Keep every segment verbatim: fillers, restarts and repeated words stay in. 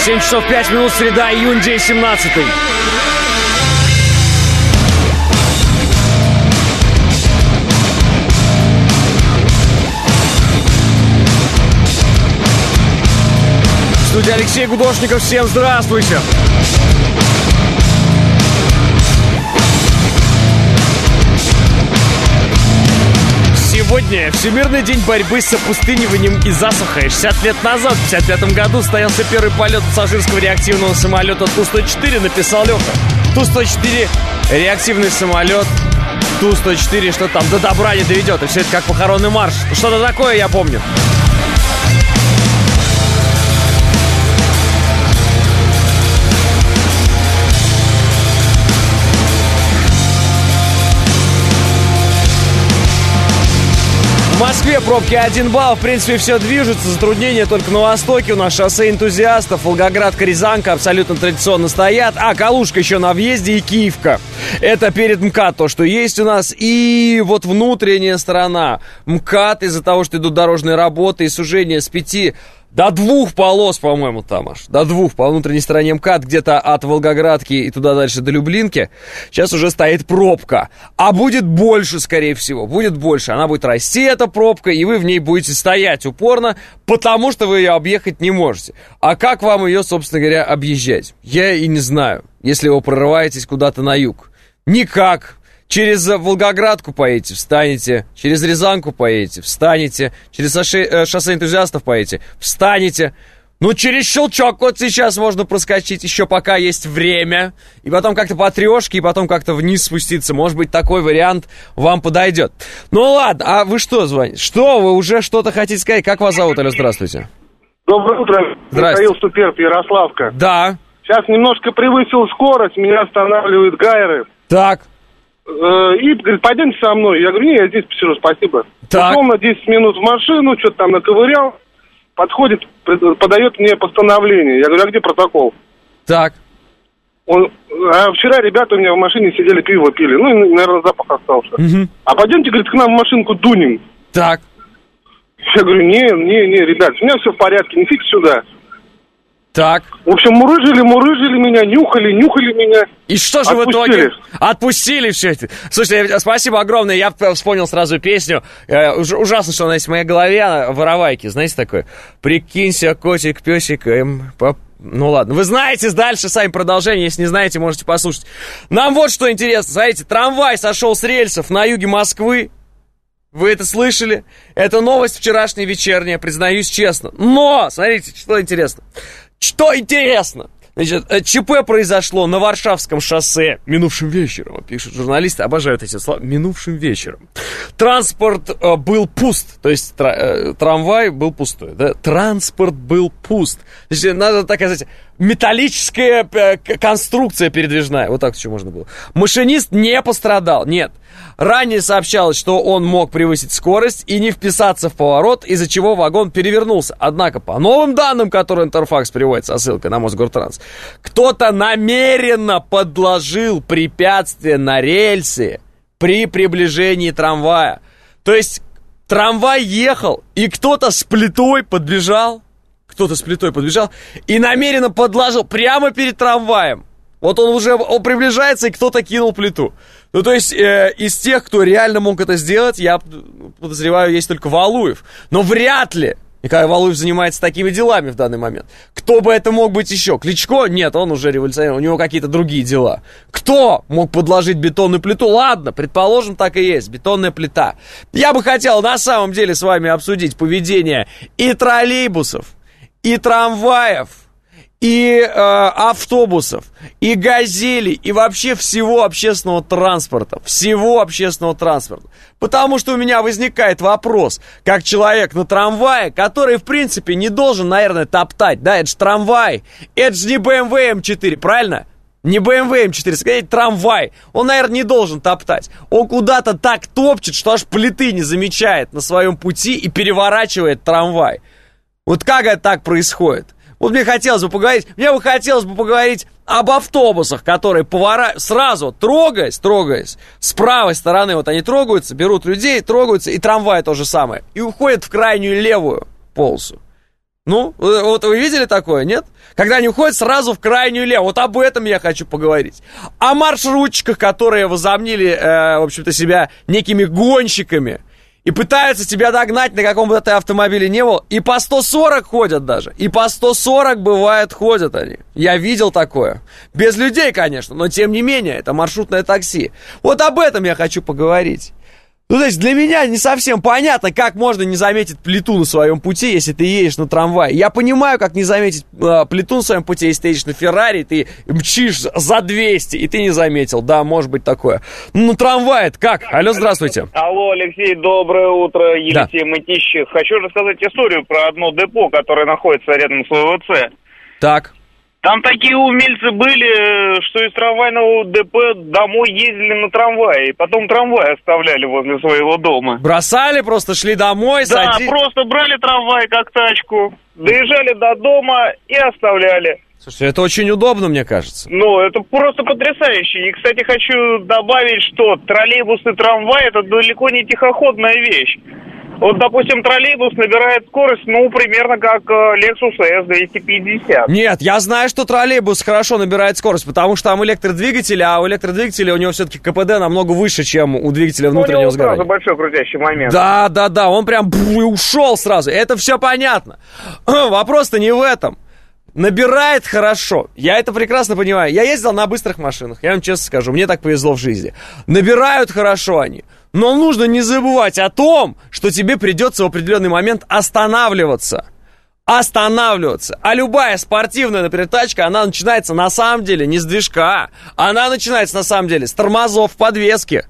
семь часов пять минут, среда, июнь, день семнадцатый. Студия Алексей Гудошников, всем здравствуйте. Сегодня Всемирный день борьбы с опустыниванием и засухой. шестьдесят лет назад, в пятьдесят пятом году, состоялся первый полет пассажирского реактивного самолета Ту сто четыре, написал Леха. Ту сто четыре, реактивный самолет, Ту сто четыре, что там, до добра не доведет. И все это как похоронный марш. Что-то такое я помню. В Москве пробки один балл, в принципе, все движется, затруднения только на востоке, у нас шоссе энтузиастов, Волгоградка, Рязанка абсолютно традиционно стоят, а Калужка еще на въезде и Киевка. Это перед МКАД то, что есть у нас, и вот внутренняя сторона МКАД из-за того, что идут дорожные работы и сужение с пяти до двух полос, по-моему, там аж. До двух по внутренней стороне МКАД, где-то от Волгоградки и туда дальше до Люблинки. Сейчас уже стоит пробка. А будет больше, скорее всего. Будет больше. Она будет расти, эта пробка, и вы в ней будете стоять упорно, потому что вы ее объехать не можете. А как вам ее, собственно говоря, объезжать? Я и не знаю, если вы прорываетесь куда-то на юг. Никак. Через Волгоградку поедете, встанете. Через Рязанку поедете, встанете. Через шоссе, э, шоссе энтузиастов поедете, встанете. Ну, через Щелчок вот сейчас можно проскочить, еще пока есть время. И потом как-то по трешке, и потом как-то вниз спуститься. Может быть, такой вариант вам подойдет. Ну, ладно, а вы что звоните? Что, вы уже что-то хотите сказать? Как вас зовут? Алло, здравствуйте. Доброе утро. Михаил Суперт, Ярославка. Да. Сейчас немножко превысил скорость, меня останавливают гайры. Так. И говорит, пойдемте со мной. Я говорю, не, я здесь посижу, спасибо. Пошел на десять минут в машину, что-то там наковырял. Подходит, подает мне постановление. Я говорю, а где протокол? Так. Он, а вчера ребята у меня в машине сидели, пиво пили. Ну, и, наверное, запах остался. Угу. А пойдемте, говорит, к нам в машинку дунем. Так. Я говорю, не, не, не, ребят, у меня все в порядке, не фиг сюда. Так. В общем, мурыжили, мурыжили меня, нюхали, нюхали меня. И что же Отпустили. в итоге? Отпустили все это. Слушайте, спасибо огромное. Я вспомнил сразу песню. Э, уж, ужасно, что она есть в моей голове. Воровайки, знаете, такое? Прикинься, котик, песик, эм, поп... Ну ладно, вы знаете дальше сами продолжение. Если не знаете, можете послушать. Нам вот что интересно. Смотрите, трамвай сошел с рельсов на юге Москвы. Вы это слышали? Это новость вчерашняя вечерняя, признаюсь честно. Но, смотрите, что интересно. Что интересно? Значит, ЧП произошло на Варшавском шоссе минувшим вечером, пишут журналисты, обожают эти слова, минувшим вечером. Транспорт э, был пуст, то есть тра- э, трамвай был пустой, да? Транспорт был пуст. Значит, надо так сказать, металлическая э, конструкция передвижная, вот так еще можно было. Машинист не пострадал, нет. Ранее сообщалось, что он мог превысить скорость и не вписаться в поворот, из-за чего вагон перевернулся. Однако, по новым данным, которые Интерфакс приводит со ссылкой на Мосгортранс, кто-то намеренно подложил препятствие на рельсы при приближении трамвая. То есть трамвай ехал, и кто-то с плитой подбежал, кто-то с плитой подбежал и намеренно подложил прямо перед трамваем. Вот он уже он приближается, и кто-то кинул плиту. Ну, то есть, э, из тех, кто реально мог это сделать, я подозреваю, есть только Валуев. Но вряд ли Николай Валуев занимается такими делами в данный момент. Кто бы это мог быть еще? Кличко? Нет, он уже революционер, у него какие-то другие дела. Кто мог подложить бетонную плиту? Ладно, предположим, так и есть, бетонная плита. Я бы хотел на самом деле с вами обсудить поведение и троллейбусов, и трамваев, и э, автобусов, и газелей, и вообще всего общественного транспорта. Всего общественного транспорта. Потому что у меня возникает вопрос, как человек на трамвае, который, в принципе, не должен, наверное, топтать. Да, это же трамвай, это же не бэ эм вэ эм четыре, правильно? Не бэ эм вэ эм четыре, сказать трамвай. Он, наверное, не должен топтать. Он куда-то так топчет, что аж плиты не замечает на своем пути и переворачивает трамвай. Вот как это так происходит? Вот мне хотелось бы поговорить, мне бы хотелось бы поговорить об автобусах, которые поворачивают, сразу трогаясь, трогаясь, с правой стороны, вот они трогаются, берут людей, трогаются, и трамвай то же самое, и уходят в крайнюю левую полосу. Ну, вот вы видели такое, нет? Когда они уходят сразу в крайнюю левую. Вот об этом я хочу поговорить. О маршрутчиках, которые возомнили, э, в общем-то, себя некими гонщиками и пытаются тебя догнать, на каком бы ты автомобиле не был. И по сто сорок ходят даже. И по сто сорок, бывает, ходят они. Я видел такое. Без людей, конечно, но тем не менее, это маршрутное такси. Вот об этом я хочу поговорить. Ну, то есть для меня не совсем понятно, как можно не заметить плиту на своем пути, если ты едешь на трамвае. Я понимаю, как не заметить э, плиту на своем пути, если ты едешь на Феррари, ты мчишь за двести, и ты не заметил. Да, может быть такое. Ну, трамвай-то как? Алло, здравствуйте. Алло, Алексей, доброе утро. Елисей да. Мытищев. Хочу рассказать историю про одно депо, которое находится рядом с ОВЦ. Так. Там такие умельцы были, что из трамвайного ДП домой ездили на трамвае, и потом трамвай оставляли возле своего дома. Бросали, просто шли домой, Да, сади... просто брали трамвай как тачку, доезжали до дома и оставляли. Слушайте, это очень удобно, мне кажется. Ну, это просто потрясающе. И, кстати, хочу добавить, что троллейбус и трамвай – это далеко не тихоходная вещь. Вот, допустим, троллейбус набирает скорость, ну, примерно как Lexus эс двести пятьдесят. Нет, я знаю, что троллейбус хорошо набирает скорость, потому что там электродвигатель, а у электродвигателя у него все-таки КПД намного выше, чем у двигателя внутреннего сгорания. У него сразу большой крутящий момент. Да, да, да, он прям и ушел сразу. Это все понятно. Вопрос-то не в этом. Набирает хорошо. Я это прекрасно понимаю. Я ездил на быстрых машинах, я вам честно скажу, мне так повезло в жизни. Набирают хорошо они. Но нужно не забывать о том, что тебе придется в определенный момент останавливаться. Останавливаться. А любая спортивная, например, тачка, она начинается на самом деле не с движка. Она начинается на самом деле с тормозов в подвеске.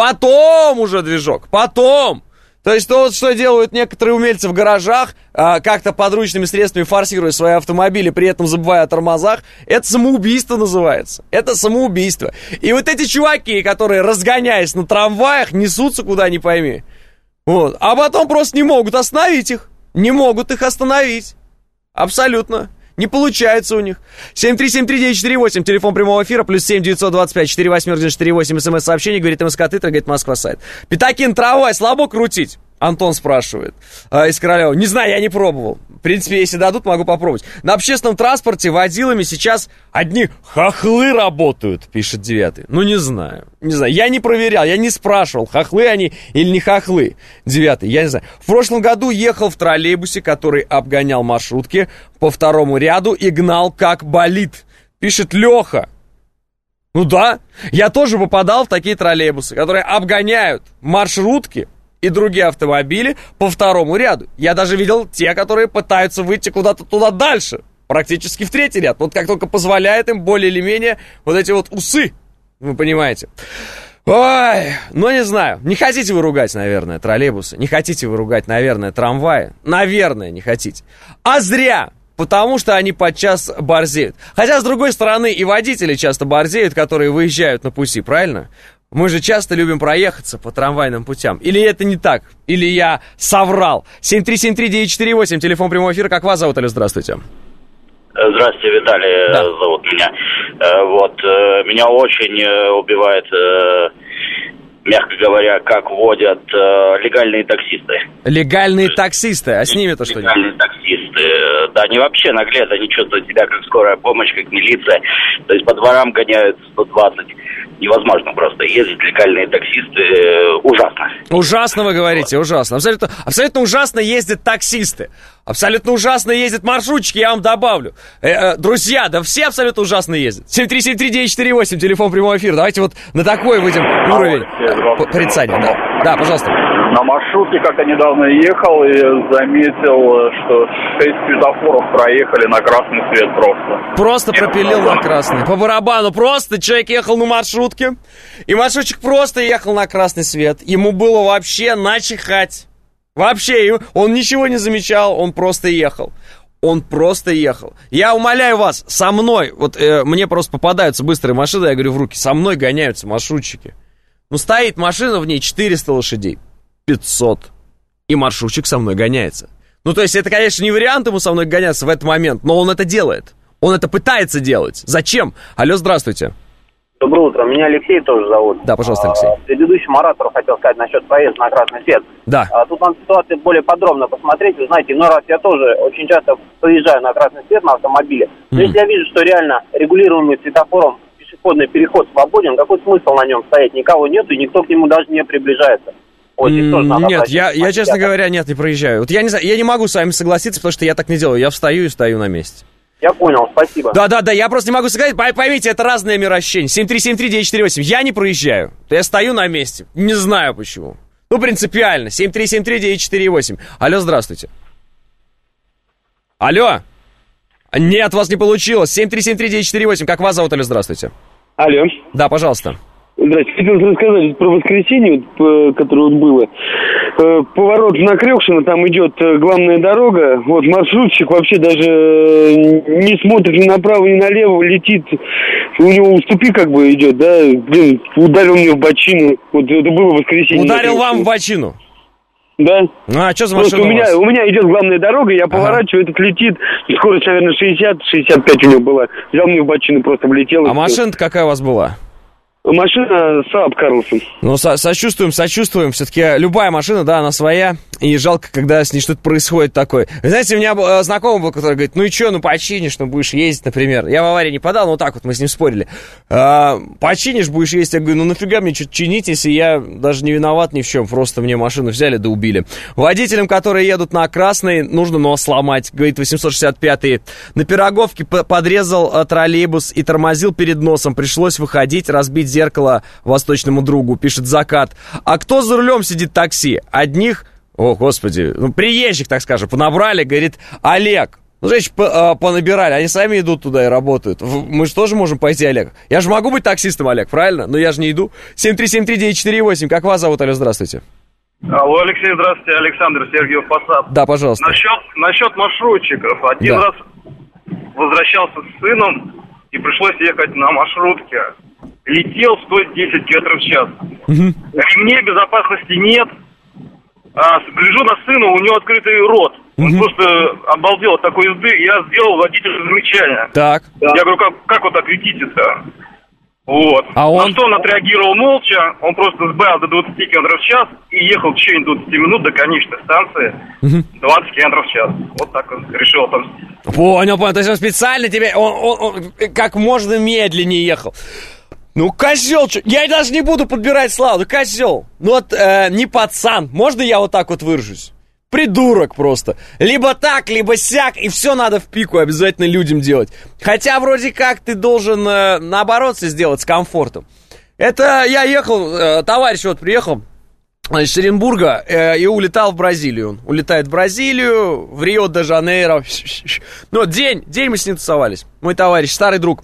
Потом уже движок. Потом. То есть то, вот, что делают некоторые умельцы в гаражах, а, как-то подручными средствами форсируя свои автомобили, при этом забывая о тормозах, это самоубийство называется. Это самоубийство. И вот эти чуваки, которые, разгоняясь на трамваях, несутся куда ни пойми. Вот. А потом просто не могут остановить их. Не могут их остановить. Абсолютно. Не получается у них. семь три семь три девять четыре восемь, телефон прямого эфира, плюс семь девятьсот двадцать пять четыре восемь девять четыре восемь, смс-сообщение, говорит МСК Тытра, говорит Москва сайт. Пятакин, трамвай, слабо крутить? Антон спрашивает э, из Королева. Не знаю, я не пробовал. В принципе, если дадут, могу попробовать. На общественном транспорте водилами сейчас одни хохлы работают, пишет девятый. Ну, не знаю. Не знаю. Я не проверял, я не спрашивал, хохлы они или не хохлы. Девятый, я не знаю. В прошлом году ехал в троллейбусе, который обгонял маршрутки по второму ряду и гнал как болид, пишет Леха. Ну да, я тоже попадал в такие троллейбусы, которые обгоняют маршрутки и другие автомобили по второму ряду. Я даже видел те, которые пытаются выйти куда-то туда дальше, практически в третий ряд. Вот как только позволяет им более или менее вот эти вот усы, вы понимаете. Ой, ну не знаю, не хотите вы ругать, наверное, троллейбусы, не хотите вы ругать, наверное, трамваи, наверное, не хотите. А зря, потому что они подчас борзеют. Хотя, с другой стороны, и водители часто борзеют, которые выезжают на пути, правильно? Мы же часто любим проехаться по трамвайным путям. Или это не так? Или я соврал? семь три семь три девять четыре восемь, телефон прямого эфира. Как вас зовут, Алло, здравствуйте. Здравствуйте, Виталий, да. Зовут меня. Вот, меня очень убивает, мягко говоря, как водят легальные таксисты. Легальные таксисты? А с ними-то что? Легальные таксисты. Да, они вообще наглеют, они чувствуют себя как скорая помощь, как милиция. То есть по дворам гоняют сто двадцать. Невозможно просто ездить, легальные таксисты, э, ужасно. Ужасно вы говорите, вот. Ужасно. Абсолютно, абсолютно ужасно ездят таксисты. Абсолютно ужасно ездят маршрутчики, я вам добавлю. Э, э, друзья, да все абсолютно ужасно ездят. семь три семь три девять четыре восемь, телефон прямого эфира. Давайте вот на такой выйдем уровень э, порицания. Да. да, пожалуйста. На маршрутке как-то недавно ехал и заметил, что шесть светофоров проехали на красный свет просто. Просто пропилил на красный. По барабану. Просто человек ехал на маршрутке, и маршрутчик просто ехал на красный свет. Ему было вообще начихать. Вообще, он ничего не замечал, он просто ехал. Он просто ехал. Я умоляю вас, со мной, вот э, мне просто попадаются быстрые машины, я говорю в руки, со мной гоняются маршрутчики. Ну, стоит машина, в ней четыреста лошадей. пятьсот. И маршрутчик со мной гоняется. Ну, то есть, это, конечно, не вариант ему со мной гоняться в этот момент, но он это делает. Он это пытается делать. Зачем? Алло, здравствуйте. Доброе утро. Меня Алексей тоже зовут. Да, пожалуйста, Алексей. А, предыдущему оратору хотел сказать насчет проезда на красный свет. Да. А, тут надо ситуацию более подробно посмотреть. Вы знаете, иной раз я тоже очень часто проезжаю на красный свет на автомобиле. Но mm. если я вижу, что реально регулируемый светофором пешеходный переход свободен, какой смысл на нем стоять? Никого нету, и никто к нему даже не приближается. Вот, mm, нет, я, я, честно говоря, нет, не проезжаю. Вот я не, я не могу с вами согласиться, потому что я так не делаю. Я встаю и стою на месте. Я понял, спасибо. Да-да-да, я просто не могу сказать, поймите, это разное мироощущение. семь три семь три девять четыре восемь. Я не проезжаю, я стою на месте. Не знаю почему. Ну, принципиально. семь три семь три девять четыре восемь. Алло, здравствуйте. Алло. Нет, у вас не получилось. семь три семь три девять четыре восемь. Как вас зовут, алло, здравствуйте. Алло. Да, пожалуйста. Здравствуйте. Хотел рассказать про воскресенье, вот, которое вот было. Поворот на Крёкшино, там идет главная дорога. Вот маршрутчик вообще даже не смотрит ни направо, ни налево, летит. У него в тупик как бы идет, да. Блин, ударил мне в бочину. Вот это было воскресенье. Ударил вам в бочину? Да. А, что за Просто машина у меня, у меня идет главная дорога, я ага. поворачиваю, этот летит. Скорость, наверное, шестьдесят шестьдесят пять у него была. Взял мне в бочину, просто влетел. А машина-то какая у вас была? Машина Saab Карлсон. Ну, со- сочувствуем, сочувствуем. Все-таки любая машина, да, она своя. И жалко, когда с ней что-то происходит такое. Вы знаете, у меня э, знакомый был, который говорит, ну и что, ну починишь, ну будешь ездить, например. Я в аварии не подал, но вот так вот мы с ним спорили. Э, починишь, будешь ездить. Я говорю, ну нафига мне что-то чинить, если я даже не виноват ни в чем. Просто мне машину взяли да убили. Водителям, которые едут на красный, нужно нос сломать, говорит восемьсот шестьдесят пятый. На Пироговке подрезал э, троллейбус и тормозил перед носом. Пришлось выходить, разбить зеркало восточному другу, пишет Закат. А кто за рулем сидит такси? Одних... О, господи, ну, приезжих, так скажем, понабрали, говорит, Олег. Ну, значит, по, понабирали, они сами идут туда и работают. Мы же тоже можем пойти, Олег. Я же могу быть таксистом, Олег, правильно? Но я же не иду. семь три семь три девять четыре восемь, как вас зовут, Алло, здравствуйте. Алло, Алексей, здравствуйте, Александр, Сергеев Посад. Да, пожалуйста. Насчет, насчет маршрутчиков. Один да. раз возвращался с сыном, и пришлось ехать на маршрутке. Летел сто десять километров в час. Угу. Ремней безопасности нет. А, гляжу на сына, у него открытый рот. Он угу. просто обалдел от такой езды. Я сделал водителю замечание. Так. Я говорю, как, как вот так летите-то? Вот. А он... На что он отреагировал молча. Он просто сбавил до двадцати километров в час и ехал в течение двадцати минут до конечной станции. Угу. двадцать километров в час. Вот так он решил отомстить. Понял, понял. То есть он специально тебе... Он, он, он как можно медленнее ехал. Ну, козел, я даже не буду подбирать славу, ну, козел. Ну, вот, э, не пацан, можно я вот так вот выражусь? Придурок просто. Либо так, либо сяк, и все надо в пику обязательно людям делать. Хотя, вроде как, ты должен, э, наоборот, все сделать с комфортом. Это я ехал, э, товарищ вот приехал, значит, с Оренбурга э, и улетал в Бразилию. Он улетает в Бразилию, в Рио-де-Жанейро. Ну, день, день мы с ним тусовались. Мой товарищ, старый друг.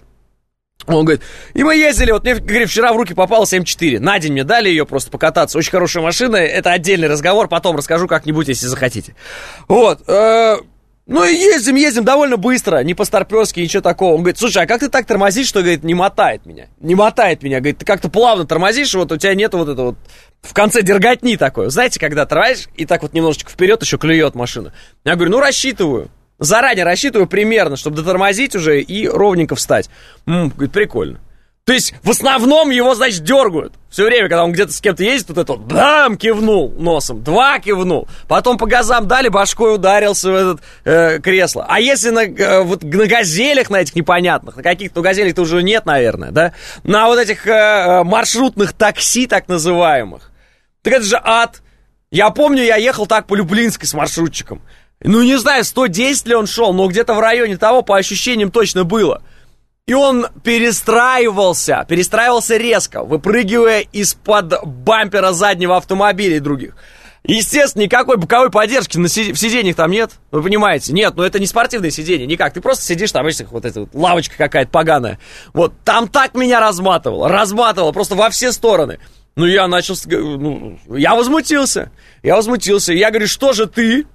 Он говорит, и мы ездили, вот мне, говорит, вчера в руки попала семь четыре. На день мне дали ее просто покататься. Очень хорошая машина, это отдельный разговор, потом расскажу как-нибудь, если захотите. Вот, э, ну и ездим, ездим довольно быстро, не по-старпёрски, ничего такого. Он говорит, слушай, а как ты так тормозишь, что, говорит, не мотает меня? Не мотает меня, говорит, ты как-то плавно тормозишь, вот у тебя нету вот этого вот в конце дерготни такой. Знаете, когда тормозишь, и так вот немножечко вперед еще клюет машина. Я говорю, ну рассчитываю. Заранее рассчитываю примерно, чтобы дотормозить уже и ровненько встать. М-м, говорит, прикольно. То есть, в основном его, значит, дергают. Все время, когда он где-то с кем-то ездит, вот это вот, бам, кивнул носом, два кивнул. Потом по газам дали, башкой ударился в этот э, кресло. А если на, э, вот, на газелях, на этих непонятных, на каких-то, ну, газелях-то уже нет, наверное, да? На вот этих э, маршрутных такси, так называемых. Так это же ад. Я помню, я ехал так по Люблинской с маршрутчиком. Ну, не знаю, сто десять ли он шел, но где-то в районе того, по ощущениям, точно было. И он перестраивался, перестраивался резко, выпрыгивая из-под бампера заднего автомобиля и других. Естественно, никакой боковой поддержки на си- в сиденьях там нет, вы понимаете? Нет, ну это не спортивное сиденье, никак. Ты просто сидишь там, видишь, вот эта вот лавочка какая-то поганая. Вот, там так меня разматывало, разматывало просто во все стороны. Ну, я начал, ну, я возмутился, я возмутился. Я говорю, что же ты...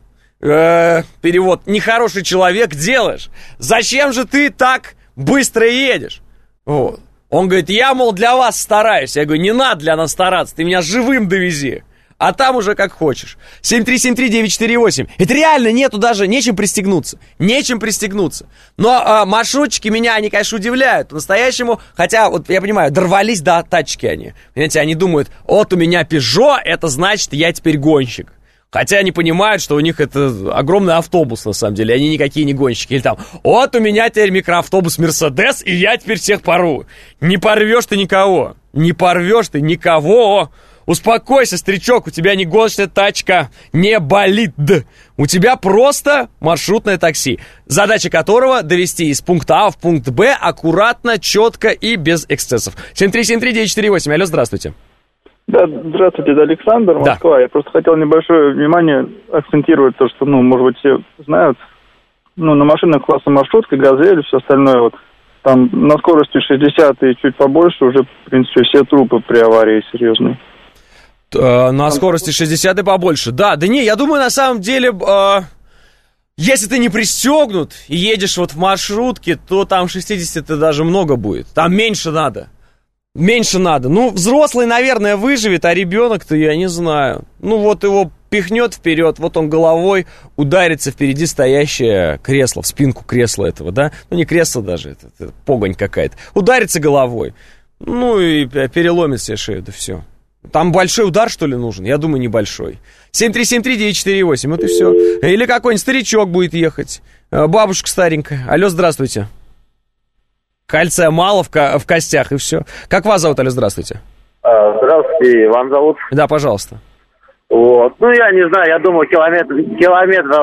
Э, перевод, нехороший человек делаешь? Зачем же ты так быстро едешь? Вот. Он говорит, я, мол, для вас стараюсь. Я говорю, не надо для нас стараться, ты меня живым довези. а там уже как хочешь. семь три семь три девять четыре восемь. Это реально нету даже, нечем пристегнуться. Нечем пристегнуться. Но а, маршрутчики меня, они, конечно, удивляют. По-настоящему, хотя, вот я понимаю, дорвались до тачки они. Понимаете, они думают, вот у меня Peugeot, это значит, я теперь гонщик. Хотя они понимают, что у них это огромный автобус, на самом деле, они никакие не гонщики. Или там, вот у меня теперь микроавтобус Мерседес, и я теперь всех порву. Не порвешь ты никого. Не порвешь ты никого. Успокойся, старичок, у тебя не гоночная тачка, не болит. У тебя просто маршрутное такси, задача которого довести из пункта А в пункт Б аккуратно, четко и без эксцессов. семь три семь три девять четыре восемь. Алло, здравствуйте. Да, здравствуйте, это Александр, Москва. Да. Я просто хотел небольшое внимание акцентировать то, что, ну, может быть, все знают, ну, на машинах класса маршрутка, газель и все остальное, вот, там на скорости шестьдесят и чуть побольше уже, в принципе, все трупы при аварии серьезные. Э, на скорости шестьдесят и побольше, да, да не, я думаю, на самом деле, э, если ты не пристегнут и едешь вот в маршрутке, то там шестьдесят даже много будет, там меньше надо. Меньше надо. Ну, взрослый, наверное, выживет, а ребенок-то, я не знаю. Ну, вот его пихнет вперед, вот он головой ударится впереди стоящее кресло, в спинку кресла этого, да? Ну, не кресло даже, это, это погонь какая-то. Ударится головой, ну, и переломит себе шею, да все. Там большой удар, что ли, нужен? Я думаю, небольшой. семь три семь три девять четыре восемь, вот и все. Или какой-нибудь старичок будет ехать, бабушка старенькая. Алло, здравствуйте. Кальция мало в, ко- в костях, и все. Как вас зовут, алло, здравствуйте? А, здравствуйте, Иван зовут. Да, пожалуйста. Вот, ну, я не знаю, я думаю, километр, километров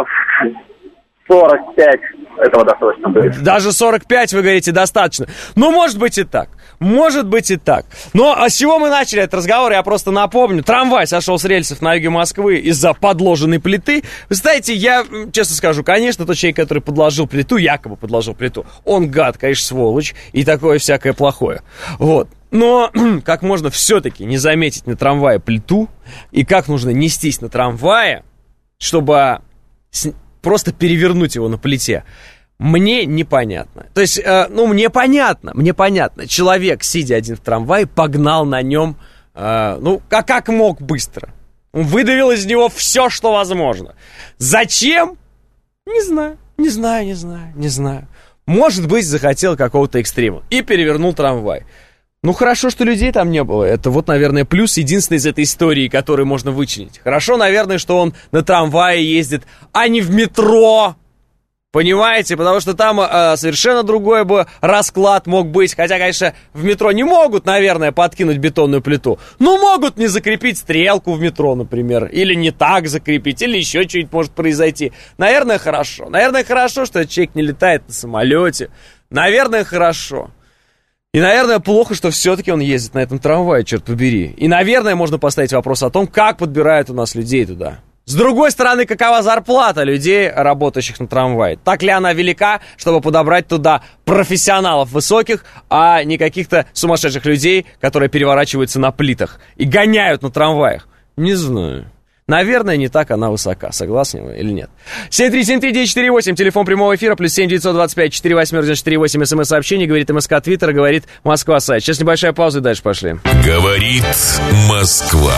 сорок пять этого достаточно будет. Даже сорок пять, вы говорите, достаточно. Ну, может быть и так. Может быть и так. Но а с чего мы начали этот разговор, я просто напомню. Трамвай сошел с рельсов на юге Москвы из-за подложенной плиты. Вы знаете, я честно скажу, конечно, тот человек, который подложил плиту, якобы подложил плиту, он гад, конечно, сволочь, и такое всякое плохое. Вот. Но как можно все-таки не заметить на трамвае плиту, и как нужно нестись на трамвае, чтобы просто перевернуть его на плите, мне непонятно. То есть, э, ну, мне понятно, мне понятно. Человек, сидя один в трамвае, погнал на нем, э, ну, как, как мог быстро. Он выдавил из него все, что возможно. Зачем? Не знаю, не знаю, не знаю, не знаю. Может быть, захотел какого-то экстрима и перевернул трамвай. Ну, хорошо, что людей там не было. Это вот, наверное, плюс единственный из этой истории, который можно вычленить. Хорошо, наверное, что он на трамвае ездит, а не в метро. Понимаете? Потому что там э, совершенно другой бы расклад мог быть. Хотя, конечно, в метро не могут, наверное, подкинуть бетонную плиту. Но могут не закрепить стрелку в метро, например. Или не так закрепить, или еще что-нибудь может произойти. Наверное, хорошо. Наверное, хорошо, что этот человек не летает на самолете. Наверное, хорошо. И, наверное, плохо, что все-таки он ездит на этом трамвае, черт побери. И, наверное, можно поставить вопрос о том, как подбирают у нас людей туда. С другой стороны, какова зарплата людей, работающих на трамвае? Так ли она велика, чтобы подобрать туда профессионалов высоких, а не каких-то сумасшедших людей, которые переворачиваются на плитах и гоняют на трамваях? Не знаю. Наверное, не так она высока. Согласны вы или нет? семь три семь три девять четыре восемь, телефон прямого эфира, плюс семь девятьсот двадцать пять четыре восемь девять четыре восемь, смс-сообщение, говорит МСК Твиттер, говорит Москва сайт. Сейчас небольшая пауза и дальше пошли. Говорит Москва.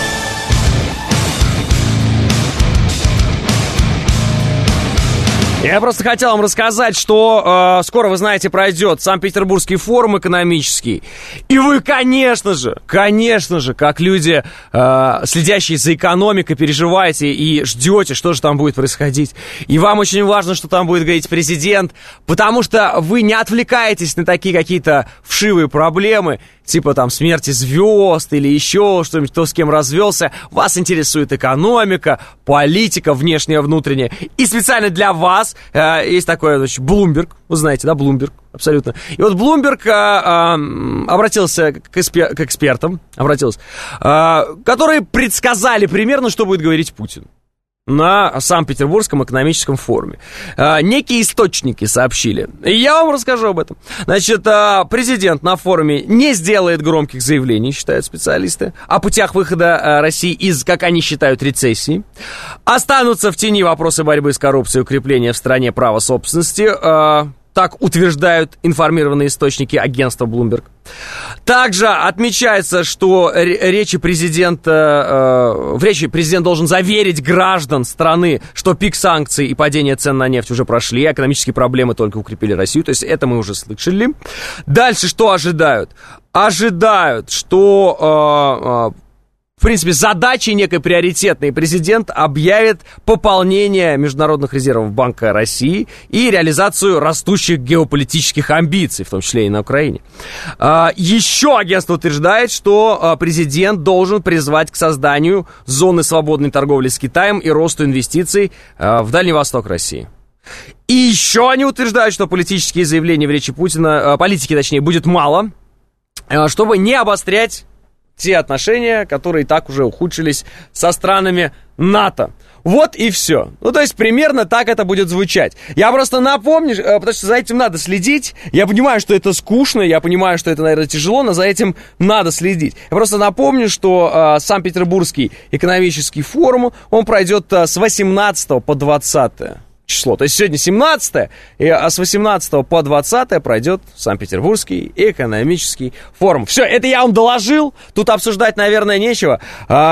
Я просто хотел вам рассказать, что э, скоро, вы знаете, пройдет Санкт-Петербургский форум экономический. И вы, конечно же, конечно же, как люди, э, следящие за экономикой, переживаете и ждете, что же там будет происходить. И вам очень важно, что там будет говорить президент, потому что вы не отвлекаетесь на такие какие-то вшивые проблемы, типа там смерти звезд или еще что-нибудь, кто с кем развелся. Вас интересует экономика, политика, внешняя, внутренняя. И специально для вас э, есть такой, значит, Bloomberg, вы знаете, да, Bloomberg, абсолютно. И вот Bloomberg э, э, обратился к, эспер- к экспертам, обратился, э, которые предсказали примерно, что будет говорить Путин на Санкт-Петербургском экономическом форуме. А, некие источники сообщили. И я вам расскажу об этом. Значит, а, президент на форуме не сделает громких заявлений, считают специалисты, о путях выхода а, России из, как они считают, рецессии. Останутся в тени вопросы борьбы с коррупцией и укрепления в стране права собственности. А, так утверждают информированные источники агентства Bloomberg. Также отмечается, что речи президента, э, в речи президент должен заверить граждан страны, что пик санкций и падение цен на нефть уже прошли, экономические проблемы только укрепили Россию, то есть это мы уже слышали. Дальше что ожидают? Ожидают, что... Э, э, В принципе, задачей некой приоритетной президент объявит пополнение международных резервов Банка России и реализацию растущих геополитических амбиций, в том числе и на Украине. Еще агентство утверждает, что президент должен призвать к созданию зоны свободной торговли с Китаем и росту инвестиций в Дальний Восток России. И еще они утверждают, что политические заявления в речи Путина, политики, точнее, будет мало, чтобы не обострять те отношения, которые так уже ухудшились со странами НАТО. Вот и все. Ну, то есть, примерно так это будет звучать. Я просто напомню, потому что за этим надо следить. Я понимаю, что это скучно, я понимаю, что это, наверное, тяжело, но за этим надо следить. Я просто напомню, что э, Санкт-Петербургский экономический форум, он пройдет э, с восемнадцатого по двадцатое число. То есть сегодня семнадцатое, а с восемнадцатого по двадцатое пройдет Санкт-Петербургский экономический форум. Все, это я вам доложил. Тут обсуждать, наверное, нечего.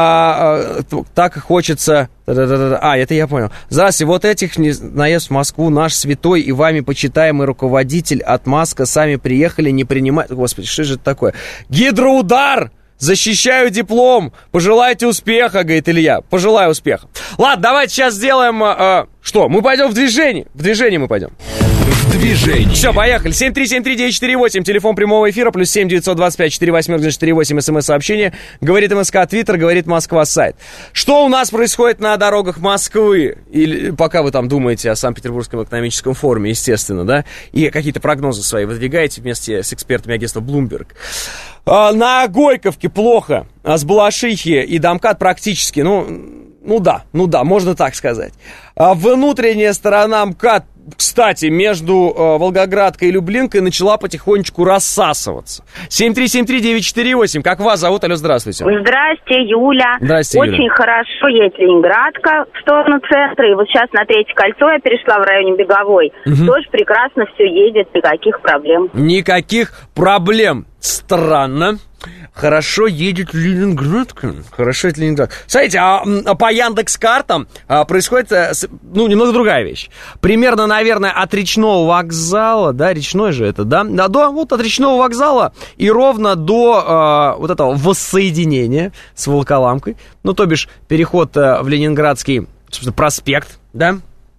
А, а, так хочется... А, это я понял. Здравствуйте, вот этих наезд в Москву наш святой и вами почитаемый руководитель от Маска сами приехали, не принимать... Господи, что же это такое? Гидроудар! Защищаю диплом. Пожелайте успеха, говорит Илья. Пожелаю успеха. Ладно, давайте сейчас сделаем... Э, что? Мы пойдем в движение. В движение мы пойдем. В движении. Все, поехали. семь три семь три девять четыре восемь. Телефон прямого эфира. Плюс семь девятьсот двадцать пять четыре восемь четыре восемь. СМС-сообщение. Говорит МСК Твиттер. Говорит Москва сайт. Что у нас происходит на дорогах Москвы? Или пока вы там думаете о Санкт-Петербургском экономическом форуме, естественно, да? И какие-то прогнозы свои выдвигаете вместе с экспертами агентства Bloomberg. На Горьковке плохо. С Балашихи и до МКАД практически, ну, ну да, ну да, можно так сказать. Внутренняя сторона МКАД, кстати, между э, Волгоградкой и Люблинкой начала потихонечку рассасываться. семь три семь три девять четыре восемь. Как вас зовут? Алло, здравствуйте. Здрасте, Юля. Здрасте, Очень Юля. хорошо едет Ленинградка в сторону центра. И вот сейчас на Третье кольцо я перешла в районе Беговой. Угу. Тоже прекрасно все едет, никаких проблем. Никаких проблем. Странно. Хорошо едет Ленинградка. Хорошо едет Ленинградка. Смотрите, а, а по Яндекс.Картам а, происходит, ну, немного другая вещь. Примерно, наверное, от речного вокзала, да, речной же это, да, да, до, вот от речного вокзала и ровно до а, вот этого воссоединения с Волоколамкой, ну, то бишь переход а, в Ленинградский, собственно, проспект, да,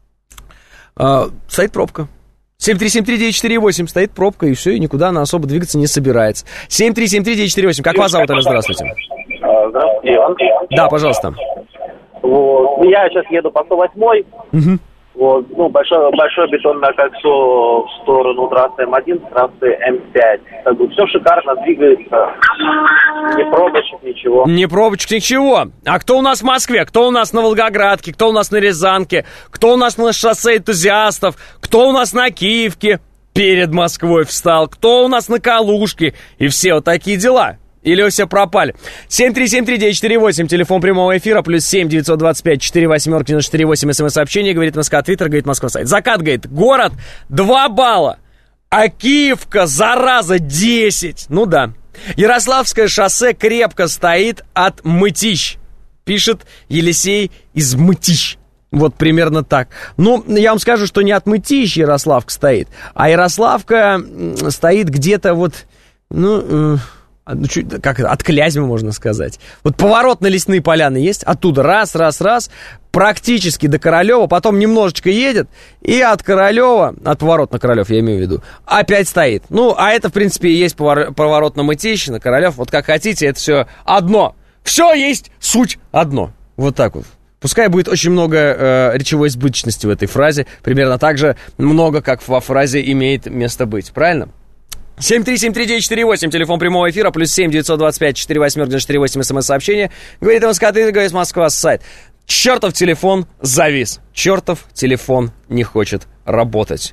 а, стоит пробка. семь три семь три девять четыре восемь, стоит пробка, и все, и никуда она особо двигаться не собирается. семь три семь три девять четыре восемь. Как вас зовут? Здравствуйте. Здравствуйте, Иван. Да, пожалуйста. Вот. Я сейчас еду по сто восьмой. Угу. Вот. Ну, большое, большое бетонное кольцо в сторону трассы М один, трассы М пять. Как бы все шикарно двигается. Ни пробочек, ничего. Не пробочек, ничего. А кто у нас в Москве? Кто у нас на Волгоградке? Кто у нас на Рязанке? Кто у нас на шоссе энтузиастов? Кто у нас на Киевке? Перед Москвой встал. Кто у нас на Калужке? И все вот такие дела. Или все пропали. семь три семь три девять четыре восемь, телефон прямого эфира, плюс семь девятьсот двадцать пять четыре восемь девяносто четыре восемь, смс-сообщение, говорит Москва, Твиттер, говорит Москва сайт. Закат, говорит, город два балла, а Киевка, зараза, десять. Ну да. Ярославское шоссе крепко стоит от Мытищ, пишет Елисей из Мытищ. Вот примерно так. Ну, я вам скажу, что не от Мытищ Ярославка стоит, а Ярославка стоит где-то вот, ну... Ну, чуть, как от Клязьмы, можно сказать. Вот поворот на Лесные Поляны есть, оттуда раз, раз, раз, практически до Королева, потом немножечко едет, и от Королева, от поворота на Королев, я имею в виду, опять стоит. Ну, а это, в принципе, и есть повор, поворот на Мытищ, на Королев, вот как хотите, это все одно. Все есть суть одно. Вот так вот. Пускай будет очень много э, речевой избыточности в этой фразе, примерно так же много, как во фразе имеет место быть, правильно? семь три семь три девять четыре восемь, телефон прямого эфира, плюс семь девятьсот двадцать пять четыре восемь девяносто четыре восемь, смс-сообщение. Говорит МСК, ты говорит Москва сайт. Чертов телефон завис. Чертов телефон не хочет работать.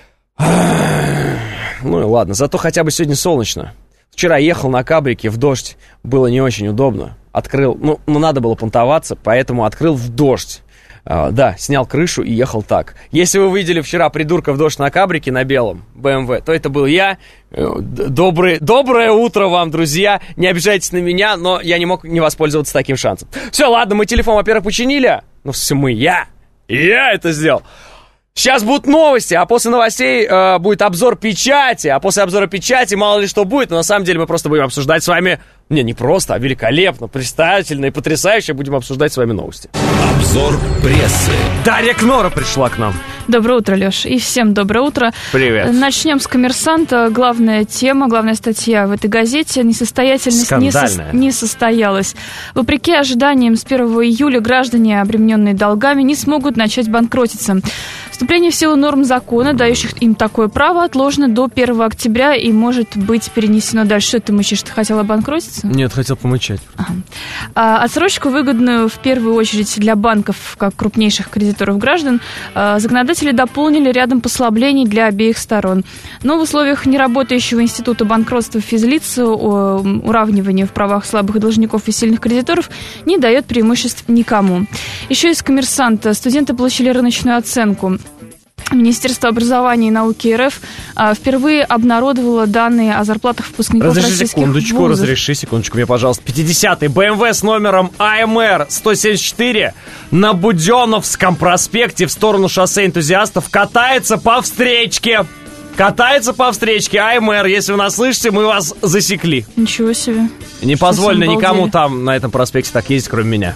Ну и ладно, зато хотя бы сегодня солнечно. Вчера ехал на кабрике в дождь, было не очень удобно. Открыл, ну, ну надо было понтоваться, поэтому открыл в дождь. А, да, снял крышу и ехал так. Если вы видели вчера придурка в дождь на кабрике на белом бэ эм вэ, то это был я. Добрый, доброе утро вам, друзья. Не обижайтесь на меня, но я не мог не воспользоваться таким шансом. Все, ладно, мы телефон, во-первых, починили. Ну, все, мы, я. Я это сделал. Сейчас будут новости, а после новостей э, будет обзор печати, а после обзора печати мало ли что будет, но на самом деле мы просто будем обсуждать с вами, не, не просто, а великолепно, представительно и потрясающе будем обсуждать с вами новости. Обзор прессы. Дарья Кнора пришла к нам. Доброе утро, Леш, и всем доброе утро. Привет. Начнем с «Коммерсанта». Главная тема, главная статья в этой газете: несостоятельность не, со... не состоялась. Вопреки ожиданиям, с первого июля граждане, обремененные долгами, не смогут начать банкротиться. Вступление в силу норм закона, дающих им такое право, отложено до первого октября и может быть перенесено дальше. Что ты мычишь? Ты хотел обанкротиться? Нет, хотел помычать. Ага. А, отсрочку, выгодную в первую очередь для банков, как крупнейших кредиторов граждан, а, законодатели дополнили рядом послаблений для обеих сторон. Но в условиях неработающего института банкротства физлиц уравнивание в правах слабых должников и сильных кредиторов не дает преимуществ никому. Еще из «Коммерсанта». Студенты получили рыночную оценку. Министерство образования и науки эр эф а, впервые обнародовало данные о зарплатах выпускников разреши российских секундочку, вузов. Разреши секундочку мне, пожалуйста. пятидесятый бэ эм вэ с номером а эм эр сто семьдесят четыре на Буденновском проспекте в сторону шоссе Энтузиастов катается по встречке. Катается по встречке а эм эр. Если вы нас слышите, мы вас засекли. Ничего себе. Не позволено никому там на этом проспекте так ездить, кроме меня.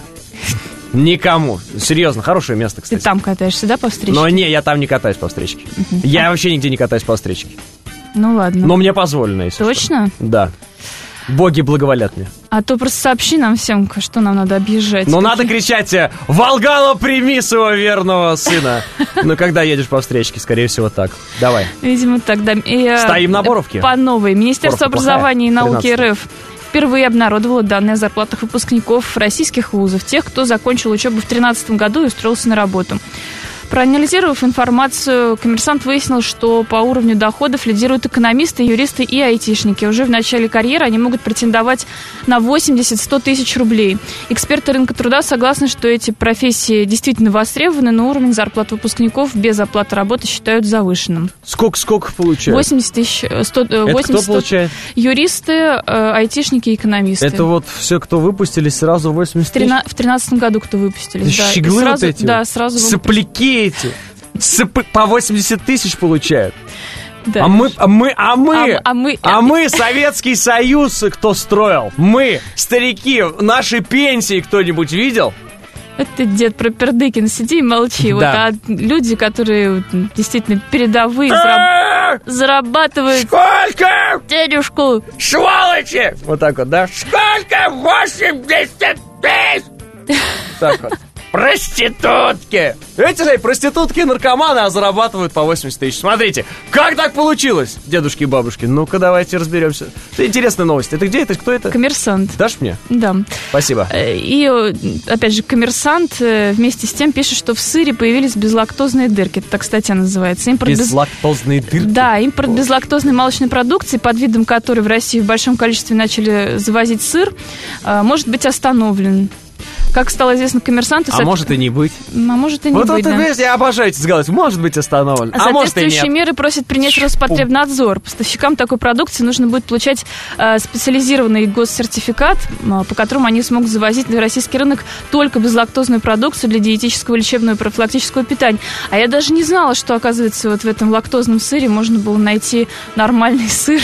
Никому. Серьезно, хорошее место, кстати. Ты там катаешься, да, по встречке? Но не, я там не катаюсь по встречке. Uh-huh. Я а. вообще нигде не катаюсь по встречке. Ну ладно. Но мне позволено, если Точно? Что. Да. Боги благоволят мне. А то просто сообщи нам всем, что нам надо объезжать. Но надо кричать: «Волгало, прими своего верного сына!» Ну, когда едешь по встречке, скорее всего, так. Давай. Видимо, так, да. Стоим на Боровке. По новой. Министерство образования и науки эр эф впервые обнародовала данные о зарплатах выпускников российских вузов, тех, кто закончил учебу в две тысячи тринадцатом году и устроился на работу. Проанализировав информацию, «Коммерсант» выяснил, что по уровню доходов лидируют экономисты, юристы и айтишники. Уже в начале карьеры они могут претендовать на восемьдесят-сто тысяч рублей. Эксперты рынка труда согласны, что эти профессии действительно востребованы, но уровень зарплат выпускников без оплаты работы считают завышенным. Сколько, сколько получают? восемьдесят тысяч. сто, Это восемьдесят, кто получает? Юристы, айтишники и экономисты. Это вот все, кто выпустились, сразу восемьдесят тысяч? В две тысячи тринадцатом году кто выпустились, да. Щеглы сразу, вот эти? Да, сразу. Сопляки эти. Сып... По восемьдесят тысяч получают. Да. А мы, а мы, а мы, а, а мы, а мы Советский Союз кто строил? Мы, старики, наши пенсии кто-нибудь видел? Это дед Пропердыкин, сиди и молчи. Да. Вот, а люди, которые действительно передовые, зараб... зарабатывают... Сколько? Денежку. Сволочи! Вот так вот, да? Сколько? восемьдесят тысяч! Так вот. Проститутки! Эти проститутки и наркоманы, а зарабатывают по восемьдесят тысяч. Смотрите, как так получилось, дедушки и бабушки? Ну-ка, давайте разберемся. Это интересная новость. Это где это? Кто это? «Коммерсант». Дашь мне? Да. Спасибо. И, опять же, «Коммерсант» вместе с тем пишет, что в сыре появились безлактозные дырки. Это так статья называется. Импорт безлактозные без... дырки? Да, импорт безлактозной молочной продукции, под видом которой в России в большом количестве начали завозить сыр, может быть остановлен. Как стало известно «Коммерсанту», а может и не быть. А может и не вот быть, вот, да. Вот я обожаю эти сказать. Может быть остановлен, а может и нет. Соответствующие меры просит принять Роспотребнадзор. Поставщикам такой продукции нужно будет получать э, специализированный госсертификат, э, по которому они смогут завозить на российский рынок только безлактозную продукцию для диетического, лечебного и профилактического питания. А я даже не знала, что, оказывается, вот в этом лактозном сыре можно было найти нормальный сыр,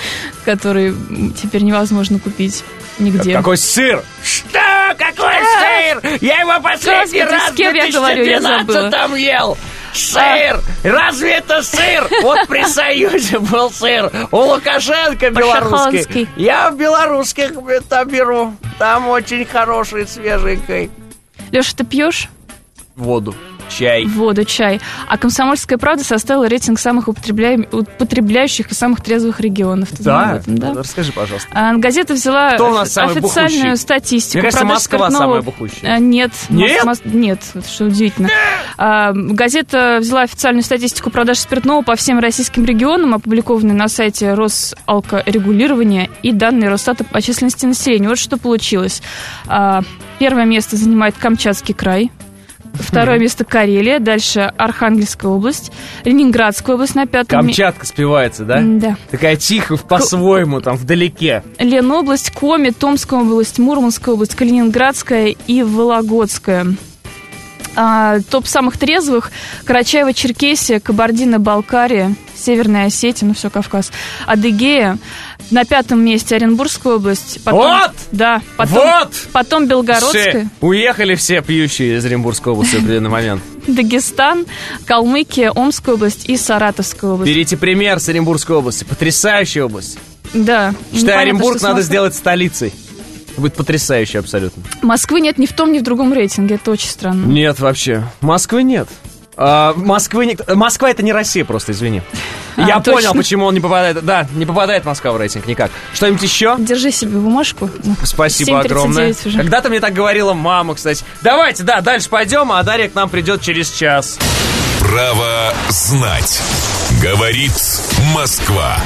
который теперь невозможно купить нигде. Какой сыр? Что? Какой а! сыр? Я его последний Господи, раз в две тысячи двенадцатом ел. Сыр! А? Разве это сыр? Вот при Союзе был сыр. У Лукашенко белорусский. Я в белорусских там беру. Там очень хороший, свеженький. Леша, ты пьешь? Воду. Чай. Воду, чай. А «Комсомольская правда» составила рейтинг самых употребля... употребляющих и самых трезвых регионов. Ты да? этом, да? Расскажи, пожалуйста. А, газета взяла официальную бухущий? статистику. Мне кажется, Москва спиртного... самая бухущая. А, нет. Нет? Мос... Нет, что удивительно. А, газета взяла официальную статистику продаж спиртного по всем российским регионам, опубликованную на сайте Росалкорегулирования, и данные Росстата по численности населения. Вот что получилось. А, первое место занимает Камчатский край. Второе mm-hmm. место Карелия, дальше Архангельская область, Ленинградская область на пятом месте. Камчатка спевается, да? Да. Такая тихо, по-своему, там, вдалеке. Ленобласть, Коми, Томская область, Мурманская область, Калининградская и Вологодская. А, топ самых трезвых: Карачаево-Черкесия, Кабардино-Балкария, Северная Осетия, ну все, Кавказ, Адыгея. На пятом месте Оренбургская область. Потом, вот! Да. Потом, вот! Потом Белгородская. Все. Уехали все пьющие из Оренбургской области в определенный момент. Дагестан, Калмыкия, Омская область и Саратовская область. Берите пример с Оренбургской области. Потрясающая область. Да. Считаю, Оренбург надо сделать столицей. Будет потрясающе абсолютно. Москвы нет ни в том, ни в другом рейтинге. Это очень странно. Нет, вообще. Москвы нет. А, Москвы не... Москва — это не Россия, просто, извини. А, Я точно? понял, почему он не попадает. Да, не попадает Москва в рейтинг никак. Что-нибудь еще? Держи себе бумажку. Спасибо огромное. Уже. Когда-то мне так говорила мама, кстати. Давайте, да, дальше пойдем, а Дарья к нам придет через час. Право знать. Говорит Москва.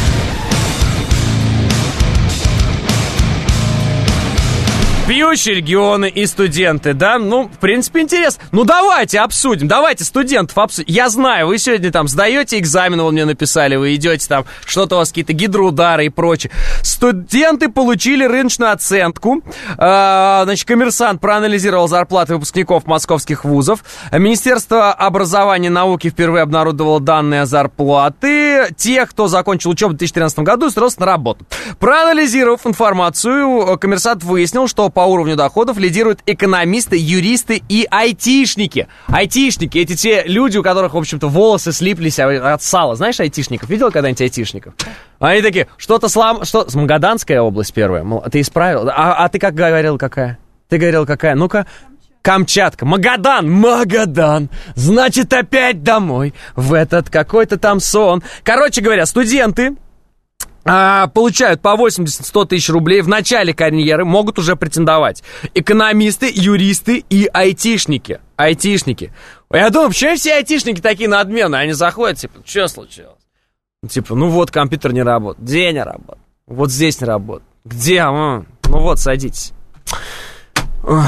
Пьющие регионы и студенты, да? Ну, в принципе, интересно. Ну, давайте обсудим, давайте студентов обсудим. Я знаю, вы сегодня там сдаете экзамены, вы мне написали, вы идете там, что-то у вас какие-то гидроудары и прочее. Студенты получили рыночную оценку. А, значит, Коммерсант проанализировал зарплаты выпускников московских вузов. Министерство образования и науки впервые обнародовало данные о зарплаты тех, кто закончил учебу в две тысячи тринадцатом году и устроился на работу. Проанализировав информацию, Коммерсант выяснил, что по уровню доходов лидируют экономисты, юристы и айтишники. Айтишники — это те люди, у которых, в общем-то, волосы слиплись от сала. Знаешь айтишников? Видел когда-нибудь айтишников? Они такие, что-то слам... Что... Магаданская область первая. Ты исправил? А, а ты как говорил, какая? Ты говорил, какая? Ну-ка. Камчатка. Магадан. Магадан. Значит, опять домой. В этот какой-то там сон. Короче говоря, студенты А, получают по восемьдесят-сто тысяч рублей в начале карьеры, могут уже претендовать. Экономисты, юристы и айтишники. Айтишники. Я думаю, почему все айтишники такие надменные? Они заходят, типа, что случилось? Типа, ну вот, компьютер не работает. Где не работает? Вот здесь не работает. Где? Ну вот, садитесь. Ой.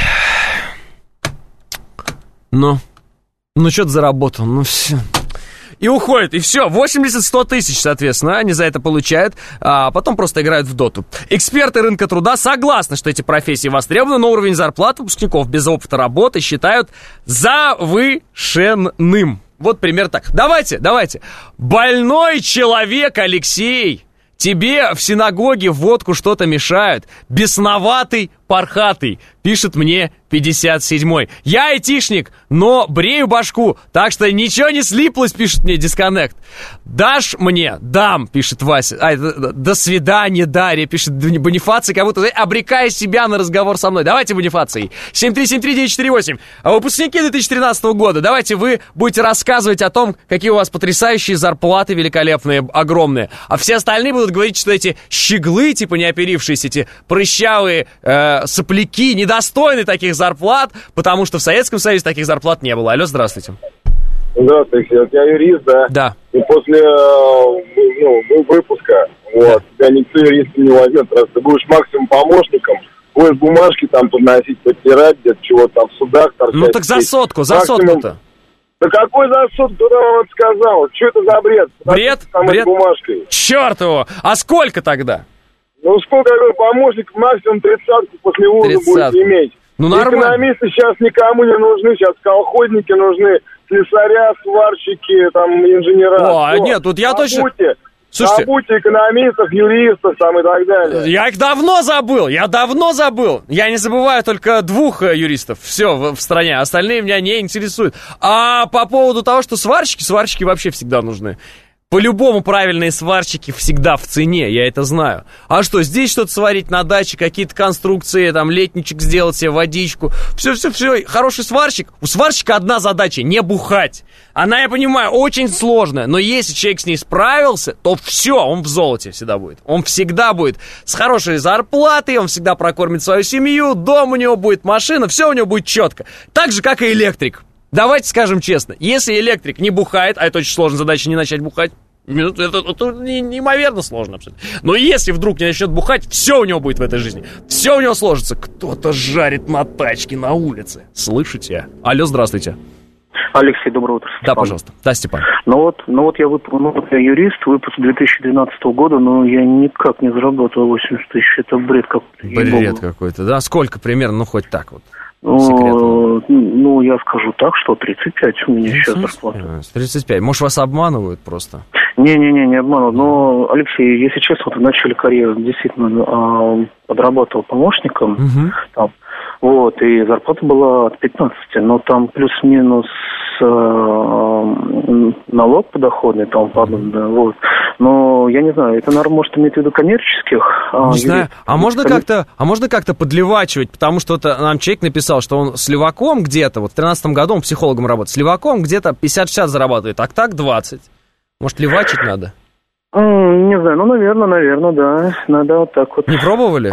Ну, ну что ты заработал? Ну все. И уходит, и все, восемьдесят-сто тысяч, соответственно, они за это получают, а потом просто играют в доту. Эксперты рынка труда согласны, что эти профессии востребованы, но уровень зарплат выпускников без опыта работы считают завышенным. Вот пример так. Давайте, давайте. Больной человек, Алексей, тебе в синагоге в водку что-то мешают. Бесноватый, пархатый, пишет мне пятьдесят седьмой. Я айтишник, но брею башку, так что ничего не слиплось, пишет мне Дисконнект. Дашь мне? Дам, пишет Вася. А, до свидания, Дарья, пишет Бонифаций, как будто обрекая себя на разговор со мной. Давайте, Бонифаций. семь три семь три девять четыре восемь. А выпускники две тысячи тринадцатого года, давайте вы будете рассказывать о том, какие у вас потрясающие зарплаты великолепные, огромные. А все остальные будут говорить, что эти щеглы, типа неоперившиеся, эти прыщавые э, сопляки, недостойны таких зарплат, потому что в Советском Союзе таких зарплат не было. Алло, здравствуйте. Здравствуйте, вот я юрист, да? Да. И после ну, выпуска, вот, тебя никто юристом не возьмет, раз ты будешь максимум помощником, будешь бумажки там подносить, подтирать, где-то чего-то там в судах торчать. Ну так за сотку, за максимум... сотку-то. Да какой за сотку, кто вам это сказал? Что это за бред? Бред? Там Бред? Бумажкой. Черт его! А сколько тогда? Ну сколько, я говорю, помощник максимум тридцатку после вуза будет иметь. Ну нормально. Экономисты сейчас никому не нужны, сейчас колхозники нужны, слесаря, сварщики, там, инженера. О, все. Нет, тут я забудьте, точно... Слушайте, забудьте экономистов, юристов там и так далее. Я их давно забыл, я давно забыл. Я не забываю только двух юристов, все, в, в стране, остальные меня не интересуют. А по поводу того, что сварщики, сварщики вообще всегда нужны. По-любому правильные сварщики всегда в цене, я это знаю. А что, здесь что-то сварить на даче, какие-то конструкции, там, летничек сделать себе, водичку. Все-все-все, хороший сварщик. У сварщика одна задача — не бухать. Она, я понимаю, очень сложная, но если человек с ней справился, то все, он в золоте всегда будет. Он всегда будет с хорошей зарплатой, он всегда прокормит свою семью, дом у него будет, машина, все у него будет четко. Так же, как и электрик. Давайте скажем честно, если электрик не бухает, а это очень сложная задача, не начать бухать, Это, это, это неимоверно сложно абсолютно. Но если вдруг не начнет бухать, все у него будет в этой жизни. Все у него сложится. Кто-то жарит на тачке на улице. Слышите? Алло, здравствуйте. Алексей, доброе утро, Степан. Да, пожалуйста. Да, Степан. Ну вот, ну вот я, вып... ну вот я юрист, выпуск две тысячи двенадцатого года, но я никак не заработал восемьдесят тысяч. Это бред какой-то. Бред какой-то, да? Сколько примерно? Ну, хоть так вот. Ну, ну, я скажу так, что тридцать пять у меня сейчас зарплата. тридцать пять. Может, вас обманывают просто? Не-не-не, не обманывают. Но, Алексей, если честно, вот в начале карьеры действительно подрабатывал помощником. Угу. Там, вот, и зарплата была от пятнадцати, но там плюс-минус э, налог подоходный и тому подобное, вот. Но я не знаю, это, наверное, может иметь в виду коммерческих. А, не знаю, а можно как-то, а можно как-то подливачивать, потому что это нам человек написал, что он с леваком где-то, вот в тринадцатом году он психологом работает, с леваком где-то пятьдесят-шестьдесят зарабатывает, а так двадцать. Может, левачить надо? Не знаю, ну, наверное, наверное, да, надо вот так вот. Не пробовали?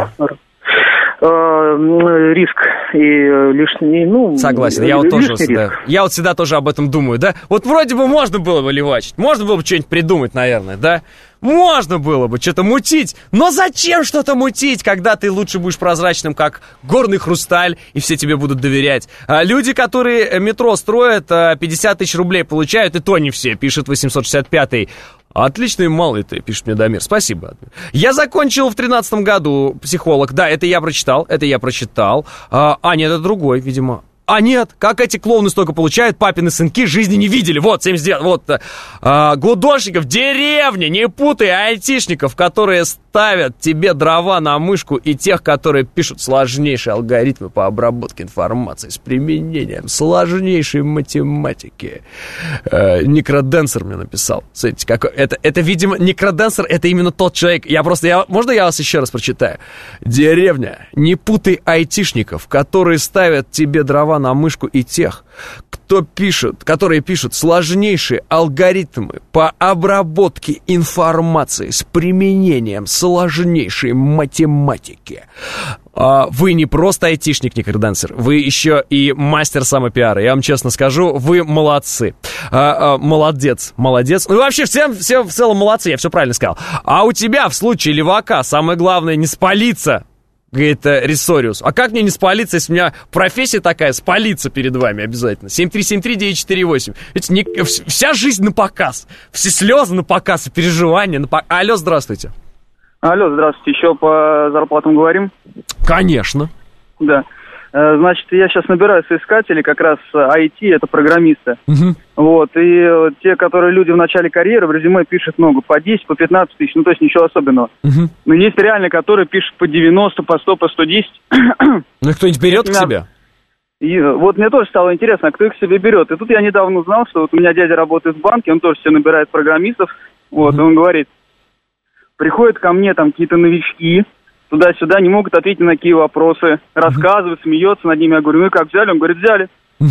Риск и лишний, ну... Согласен, я вот тоже всегда, я вот всегда тоже об этом думаю, да? Вот вроде бы можно было бы левачить, можно было бы что-нибудь придумать, наверное, да? Можно было бы что-то мутить, но зачем что-то мутить, когда ты лучше будешь прозрачным, как горный хрусталь, и все тебе будут доверять? А люди, которые метро строят, пятьдесят тысяч рублей получают, и то не все, пишет восемьсот шестьдесят пятый. Отличный малый ты, пишет мне Дамир. Спасибо. Я закончил в тринадцатом году психолог. Да, это я прочитал, это я прочитал. А, а нет, это другой, видимо. А нет, как эти клоуны столько получают, папины сынки жизни не видели. Вот, семьдесят девять, вот, а, гудошников в деревне, не путай айтишников, которые ставят тебе дрова на мышку, и тех, которые пишут сложнейшие алгоритмы по обработке информации с применением сложнейшей математики. А, Некроденсер мне написал. Смотрите, как, это, это, видимо, Некроденсер, это именно тот человек. Я просто, я, можно я вас еще раз прочитаю? Деревня, не путай айтишников, которые ставят тебе дрова на мышку, и тех, кто пишет, которые пишут сложнейшие алгоритмы по обработке информации с применением сложнейшей математики. А вы не просто айтишник, Некроденсер, вы еще и мастер самопиара. Я вам честно скажу, вы молодцы. А, а, молодец, молодец. Ну и вообще, все, все в целом молодцы, я все правильно сказал. А у тебя в случае левака самое главное не спалиться. Говорит Рисориус. А как мне не спалиться, если у меня профессия такая, спалиться перед вами обязательно? семь три семь три девять четыре восемь. Ведь не, вся жизнь на показ. Все слезы на показ, и переживания на показ. Алло, здравствуйте. Алло, здравствуйте. Еще по зарплатам говорим? Конечно. Да. Значит, я сейчас набираю соискателей, как раз ай ти, это программисты. Угу. Вот, и те, которые люди в начале карьеры, в резюме пишут много, по десять, по пятнадцать тысяч, ну, то есть ничего особенного. Угу. Но есть реально, которые пишут по девяносто, по сто, по сто десять. Ну, кто-нибудь берет к себе? И вот мне тоже стало интересно, а кто их к себе берет. И тут я недавно узнал, что вот у меня дядя работает в банке, он тоже все набирает программистов, вот, угу. И он говорит, приходят ко мне там какие-то новички, туда-сюда, не могут ответить на какие вопросы, рассказывают, смеется над ними. Я говорю, ну и как, взяли? Он говорит, взяли.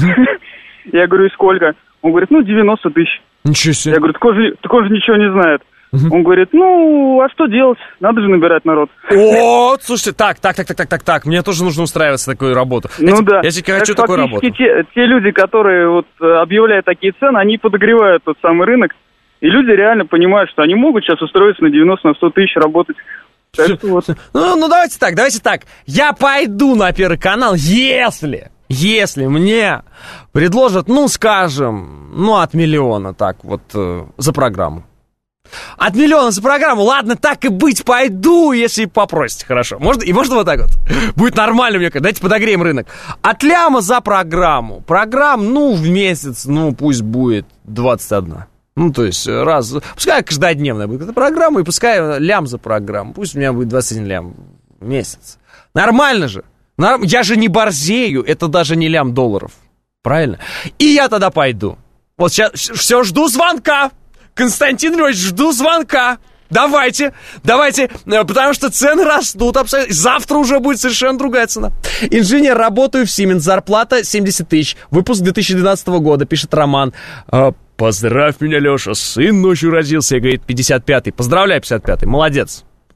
Я говорю, и сколько? Он говорит, ну, девяносто тысяч. Ничего себе. Я говорю, так он же, так он же ничего не знает. Он говорит, ну, а что делать? Надо же набирать народ. О, слушайте, так, так, так, так, так, так, так, мне тоже нужно устраиваться в такую работу. Ну я, да. Я тебе хочу такую работу. Те, те люди, которые вот объявляют такие цены, они подогревают тот самый рынок, и люди реально понимают, что они могут сейчас устроиться на девяносто, на сто тысяч работать. Вот. Ну, ну, давайте так, давайте так. Я пойду на Первый канал, если, если мне предложат, ну, скажем, ну, от миллиона, так, вот, э, за программу. От миллиона за программу, ладно, так и быть, пойду, если попросите, хорошо. Можно, и можно вот так вот? Будет нормально, мне кажется. Давайте подогреем рынок. От ляма за программу. Программ, ну, в месяц, ну, пусть будет двадцать одна. Ну, то есть, раз... Пускай каждодневная будет эта программа, и пускай лям за программу. Пусть у меня будет двадцать один лям в месяц. Нормально же. Норм... Я же не борзею, это даже не лям долларов. Правильно? И я тогда пойду. Вот сейчас все, жду звонка. Константин Львович, жду звонка. Давайте, давайте, потому что цены растут абсолютно. Завтра уже будет совершенно другая цена. Инженер, работаю в Siemens, зарплата семьдесят тысяч. Выпуск две тысячи двенадцатого года, пишет Роман. Поздравь меня, Леша, сын ночью родился. Я, говорит, пятьдесят пятый. Поздравляю, пятьдесят пятый, молодец.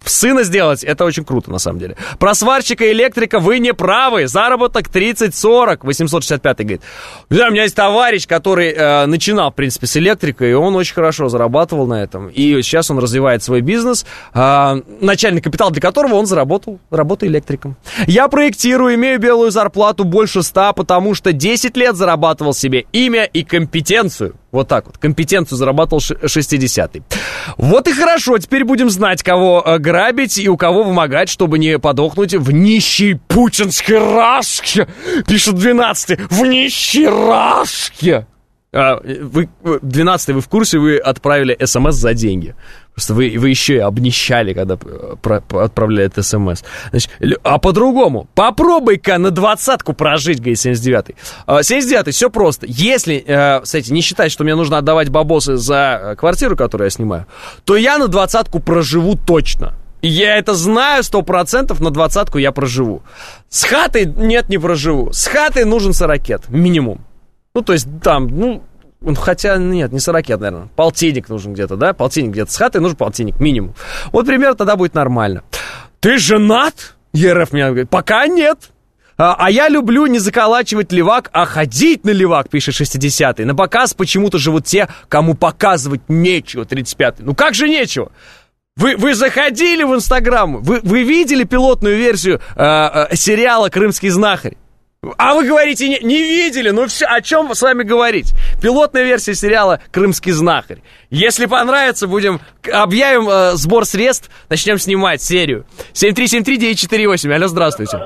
сына сделать, это очень круто, на самом деле. Про сварщика и электрика вы не правы. Заработок тридцать сорок. восемьсот шестьдесят пятый говорит. Да, у меня есть товарищ, который э, начинал, в принципе, с электрикой, и он очень хорошо зарабатывал на этом. И сейчас он развивает свой бизнес, э, начальный капитал для которого он заработал, работает электриком. Я проектирую, имею белую зарплату больше ста, потому что десять лет зарабатывал себе имя и компетенцию. Вот так вот. Компетенцию зарабатывал шестидесятый. Вот и хорошо. Теперь будем знать, кого грабить и у кого вымогать, чтобы не подохнуть в нищей путинской рашке. Пишет двенадцатый. В нищей рашке. А, вы, двенадцатый, вы в курсе, вы отправили смс за деньги. Просто вы, вы еще и обнищали, когда про, отправляли это смс. Значит, а по-другому, попробуй-ка на двадцатку прожить, говорит семьдесят девятый. семьдесят девятый, все просто. Если, кстати, не считать, что мне нужно отдавать бабосы за квартиру, которую я снимаю, то я на двадцатку проживу точно. Я это знаю, сто процентов на двадцатку я проживу. С хатой нет, не проживу. С хатой нужен сорокет, минимум. Ну, то есть там, ну, хотя нет, не сорокет, наверное. Полтинник нужен где-то, да? Полтинник где-то с хатой нужен полтинник, минимум. Вот примерно тогда будет нормально. Ты женат? ЕРФ меня говорит, пока нет. А, а я люблю не заколачивать левак, а ходить на левак, пишет шестидесятый. На показ почему-то живут те, кому показывать нечего, тридцать пятый. Ну как же нечего? Вы, вы заходили в Инстаграм, вы, вы видели пилотную версию э, э, сериала «Крымский знахарь»? А вы говорите, не, не видели? Ну все, о чем с вами говорить? Пилотная версия сериала «Крымский знахарь». Если понравится, будем объявим э, сбор средств, начнем снимать серию. семь три семь три девять четыре восемь. Алло, здравствуйте.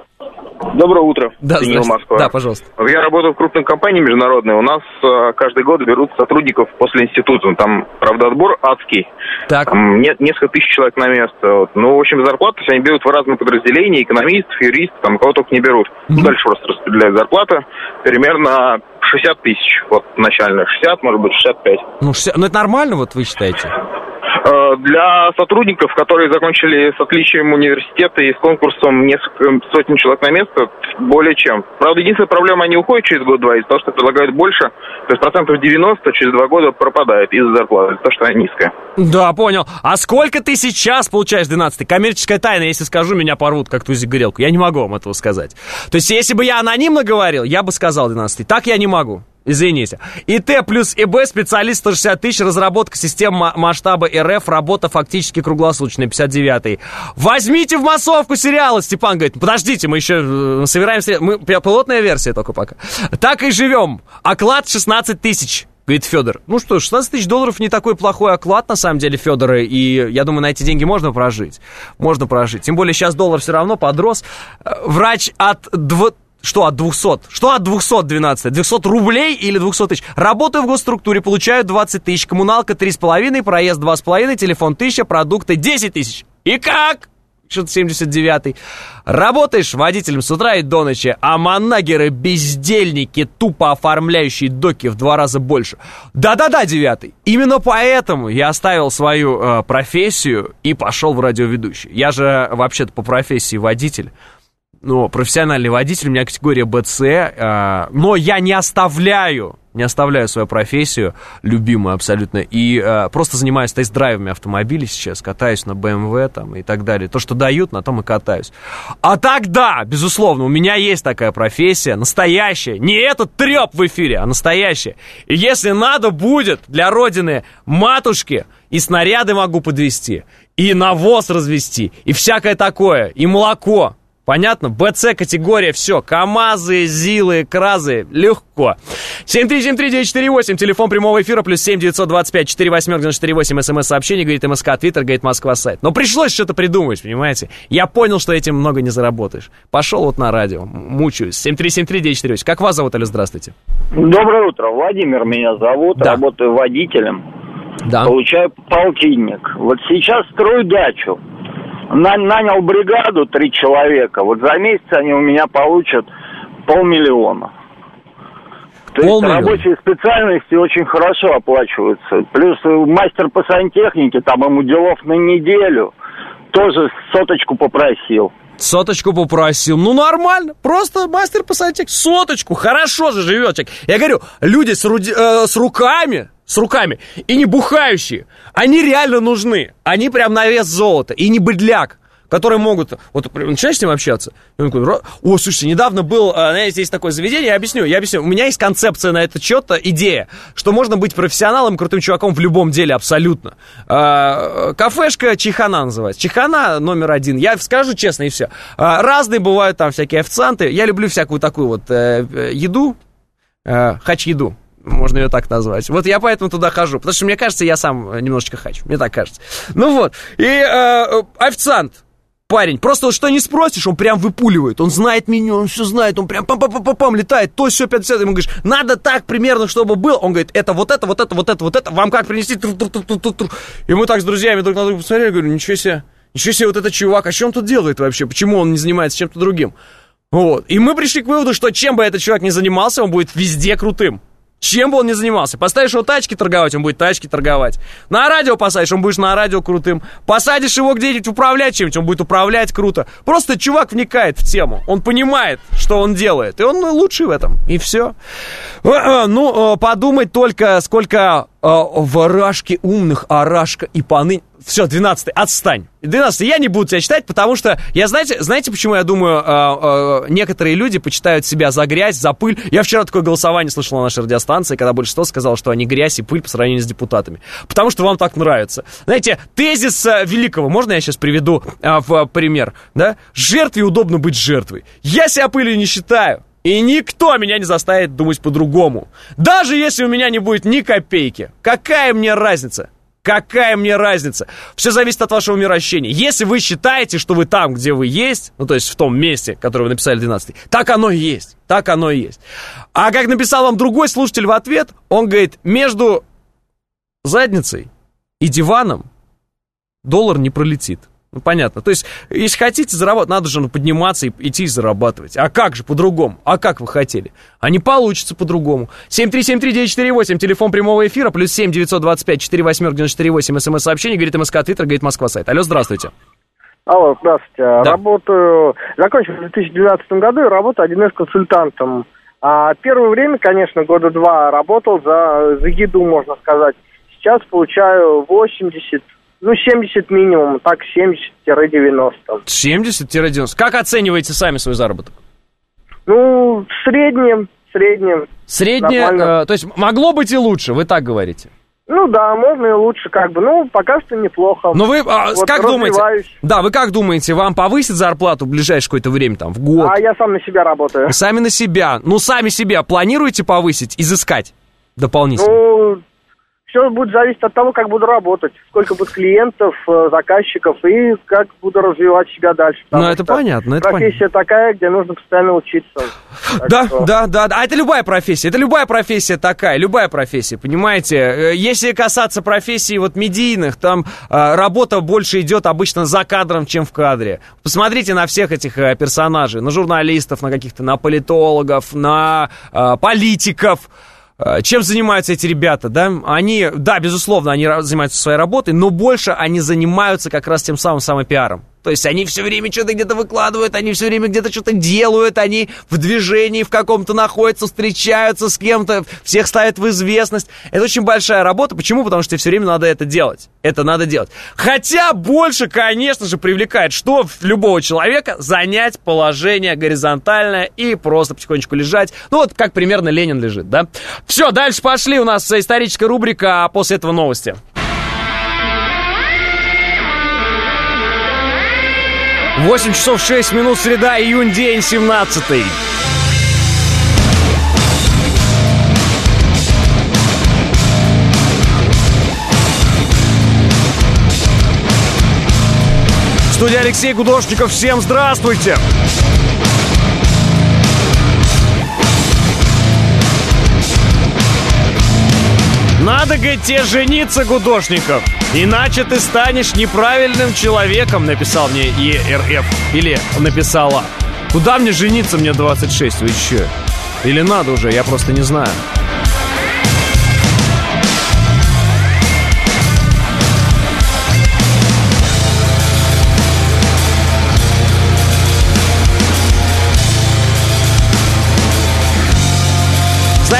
Доброе утро. Да, Москва. Да, пожалуйста. Я работаю в крупной компании международной. У нас э, каждый год берут сотрудников после института. Там, правда, отбор адский. Так. Там нет, несколько тысяч человек на место. Вот. Ну, в общем, зарплаты они берут в разные подразделения. Экономистов, юристов, там кого только не берут. Mm-hmm. Ну, дальше просто распределяют зарплаты. Примерно шестьдесят тысяч. Вот начально шестьдесят, может быть, шестьдесят пять. Ну, шестьдесят, ну это нормально, вот вы считаете? Для сотрудников, которые закончили с отличием университета и с конкурсом несколько сотен человек на место, более чем. Правда, единственная проблема, они уходят через год-два из-за того, что предлагают больше, то есть процентов девяносто через два года пропадает из-за зарплаты, из-за того, что она низкая. Да, понял. А сколько ты сейчас получаешь, двенадцатый? Коммерческая тайна, если скажу, меня порвут, как тузик грелку. Я не могу вам этого сказать. То есть, если бы я анонимно говорил, я бы сказал, двенадцатый. Так я не могу. Извините. ИТ плюс ИБ, специалист сто шестьдесят тысяч, разработка систем масштаба РФ, работа фактически круглосуточная, пятьдесят девятый. Возьмите в массовку сериалы, Степан говорит. Подождите, мы еще собираем средства. Мы, пилотная версия только пока. Так и живем. Оклад шестнадцать тысяч. Говорит Федор. Ну что, шестнадцать тысяч долларов не такой плохой оклад, на самом деле, Федора. И я думаю, на эти деньги можно прожить. Можно прожить. Тем более сейчас доллар все равно подрос. Врач от двадцати... Что от двухсот? Что от двухсот, двенадцать? двухсот рублей или двухсот тысяч? Работаю в госструктуре, получаю двадцать тысяч. Коммуналка три с половиной, проезд два с половиной, телефон тысяча, продукты десять тысяч. И как? Что-то семьдесят девятый. Работаешь водителем с утра и до ночи, а манагеры, бездельники, тупо оформляющие доки в два раза больше. Да-да-да, девятый. Именно поэтому я оставил свою э, профессию и пошел в радиоведущий. Я же вообще-то по профессии водитель. Ну, профессиональный водитель, у меня категория бэ цэ, э, но я не оставляю, не оставляю свою профессию, любимую абсолютно, и э, просто занимаюсь тест-драйвами автомобилей сейчас, катаюсь на бэ эм вэ там и так далее. То, что дают, на том и катаюсь. А так, да, безусловно, у меня есть такая профессия, настоящая, не этот треп в эфире, а настоящая. И если надо будет для родины матушки, и снаряды могу подвезти, и навоз развести, и всякое такое, и молоко. Понятно? бэ цэ категория, все. КамАЗы, ЗИЛы, КРАЗы. Легко. семь три семь три девять четыре восемь. Телефон прямого эфира. Плюс семь девятьсот двадцать пять четыре восемь девяносто четыре восемь. СМС-сообщение. Говорит МСК. Твиттер. Говорит Москва. Сайт. Но пришлось что-то придумать, понимаете? Я понял, что этим много не заработаешь. Пошел вот на радио. Мучаюсь. семь три семь три девять четыре восемь. Как вас зовут, Алло, здравствуйте. Доброе утро. Владимир меня зовут. Да. Работаю водителем. Да. Получаю полтинник. Вот сейчас строю дачу. Нанял бригаду, три человека. Вот за месяц они у меня получат полмиллиона. То есть рабочие специальности очень хорошо оплачиваются. Плюс мастер по сантехнике, там ему делов на неделю, тоже соточку попросил. Соточку попросил. Ну, нормально. Просто мастер по сантехнике. Соточку. Хорошо же живет человек. Я говорю, люди с, руди... э, с руками, с руками, и не бухающие. Они реально нужны. Они прям на вес золота. И не быдляк, которые могут... Вот начинаешь с ним общаться, и он такой, о, слушайте, недавно был, знаете, есть такое заведение, я объясню, я объясню. У меня есть концепция на этот счет, идея, что можно быть профессионалом, крутым чуваком в любом деле абсолютно. А, кафешка Чайхана называется. Чайхана номер один. Я скажу честно, и все. А, разные бывают там всякие официанты. Я люблю всякую такую вот э, еду, э, хач-еду. Можно ее так назвать. Вот я поэтому туда хожу. Потому что мне кажется, я сам немножечко хач. Мне так кажется. Ну вот. И э, официант. Парень, просто вот что не спросишь, он прям выпуливает, он знает меню, он все знает, он прям пам-пам-пам-пам летает, то все пятьдесят, ему говоришь, надо так примерно, чтобы был, он говорит, это вот это, вот это, вот это, вот это, вам как принести, и мы так с друзьями друг на друга посмотрели, говорю, ничего себе, ничего себе, вот этот чувак, а что он тут делает вообще, почему он не занимается чем-то другим, вот, и мы пришли к выводу, что чем бы этот человек ни занимался, он будет везде крутым. Чем бы он ни занимался. Поставишь его тачки торговать, он будет тачки торговать. На радио посадишь, он будет на радио крутым. Посадишь его где-нибудь управлять чем-нибудь, он будет управлять круто. Просто чувак вникает в тему. Он понимает, что он делает. И он лучший в этом. И все. Ну, подумать только, сколько в Арашке умных, Арашка и поныне... Все, двенадцатый, отстань. двенадцатый, я не буду тебя читать, потому что, я, знаете, знаете, почему я думаю, э, э, некоторые люди почитают себя за грязь, за пыль. Я вчера такое голосование слышал на нашей радиостанции, когда большинство сказало, что они грязь и пыль по сравнению с депутатами. Потому что вам так нравится. Знаете, тезис э, великого, можно я сейчас приведу э, в пример, да? Жертве удобно быть жертвой. Я себя пылью не считаю. И никто меня не заставит думать по-другому. Даже если у меня не будет ни копейки. Какая мне разница? Какая мне разница? Все зависит от вашего мироощения. Если вы считаете, что вы там, где вы есть, ну, то есть в том месте, которое вы написали двенадцатый, так оно и есть. Так оно и есть. А как написал вам другой слушатель в ответ, он говорит, между задницей и диваном доллар не пролетит. Ну, понятно. То есть, если хотите заработать, надо же ну, подниматься и идти зарабатывать. А как же по-другому? А как вы хотели? А не получится по-другому. семь три семь три девять четыре восемь, телефон прямого эфира, плюс семь девятьсот двадцать пять четыре восемь девяносто четыре восемь, смс-сообщение, говорит МСК, Твиттер, говорит Москва, сайт. Алло, здравствуйте. Алло, здравствуйте. Да. Работаю, закончил в две тысячи двенадцатом году и работаю один эс-консультантом. А первое время, конечно, года два работал за, за еду, можно сказать. Сейчас получаю восемьдесят. Ну, семьдесят минимум, так семьдесят-девяносто. семьдесят-девяносто. Как оцениваете сами свой заработок? Ну, в среднем, в среднем. Среднее, э, то есть могло быть и лучше, вы так говорите? Ну да, можно и лучше, как бы. Ну, пока что неплохо. Но вы а, вот как думаете? Да, вы как думаете, вам повысить зарплату в ближайшее какое-то время, там, в год? А я сам на себя работаю. Сами на себя. Ну, сами себя планируете повысить, изыскать дополнительно? Ну... Все будет зависеть от того, как буду работать, сколько будет клиентов, заказчиков и как буду развивать себя дальше. Ну, это понятно. Это профессия понятно. такая, где нужно постоянно учиться. Да, что... да, да, да. А это любая профессия. Это любая профессия такая, любая профессия, понимаете? Если касаться профессий вот медийных, там э, работа больше идет обычно за кадром, чем в кадре. Посмотрите на всех этих э, персонажей, на журналистов, на каких-то, на политологов, на э, политиков. Чем занимаются эти ребята, да? Они, да, безусловно, они занимаются своей работой, но больше они занимаются как раз тем самым самопиаром. То есть они все время что-то где-то выкладывают, они все время где-то что-то делают, они в движении в каком-то находятся, встречаются с кем-то, всех ставят в известность. Это очень большая работа. Почему? Потому что все время надо это делать. Это надо делать. Хотя больше, конечно же, привлекает, что любого человека занять положение горизонтальное и просто потихонечку лежать. Ну вот как примерно Ленин лежит, да? Все, дальше пошли. У нас историческая рубрика, а после этого новости. восемь часов шесть минут, среда, июнь, день семнадцатый. Студия Алексей Гудошников. Всем здравствуйте. Надо, говорит, тебе жениться, Гудошников, иначе ты станешь неправильным человеком, написал мне ЕРФ. Или написала. Куда мне жениться, мне двадцать шесть, вы че? Или надо уже, я просто не знаю.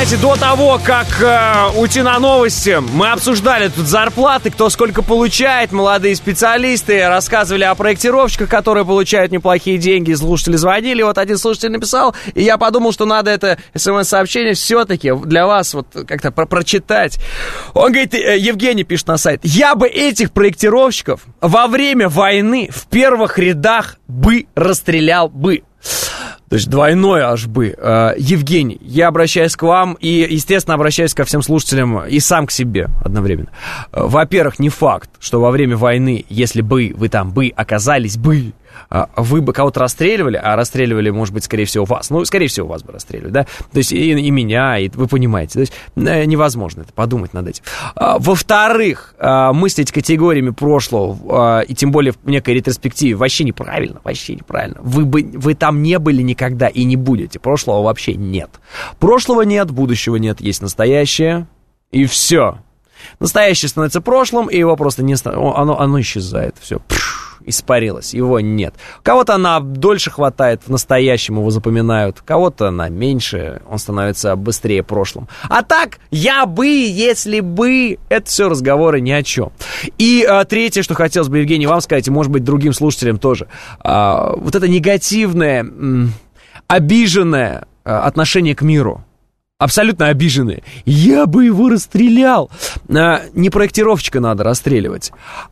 знаете, до того, как э, уйти на новости, мы обсуждали тут зарплаты, кто сколько получает, молодые специалисты, рассказывали о проектировщиках, которые получают неплохие деньги, слушатели звонили, вот один слушатель написал, и я подумал, что надо это смс-сообщение все-таки для вас вот как-то про- прочитать. Он говорит, Евгений пишет на сайт, я бы этих проектировщиков во время войны в первых рядах бы расстрелял бы. То есть двойное аж бы. Евгений, я обращаюсь к вам и, естественно, обращаюсь ко всем слушателям и сам к себе одновременно. Во-первых, не факт, что во время войны, если бы вы там бы оказались бы, вы бы кого-то расстреливали, а расстреливали, может быть, скорее всего, вас. Ну, скорее всего, вас бы расстреливали, да? То есть и, и меня, и вы понимаете. То есть невозможно это подумать над этим. Во-вторых, мыслить категориями прошлого, и тем более в некой ретроспективе, вообще неправильно, вообще неправильно. Вы, бы, вы там не были никогда и не будете. Прошлого вообще нет. Прошлого нет, будущего нет, есть настоящее, и все. Настоящее становится прошлым, и его просто не... Оно, оно исчезает, все. Испарилось, его нет. Кого-то она дольше хватает, в настоящем его запоминают, кого-то она меньше, он становится быстрее прошлым. А так, я бы, если бы, это все разговоры ни о чем. И а, третье, что хотелось бы, Евгений, вам сказать, и, может быть, другим слушателям тоже. А, вот это негативное, м, обиженное а, отношение к миру. Абсолютно обиженные. Я бы его расстрелял. А, не проектировщика надо расстреливать,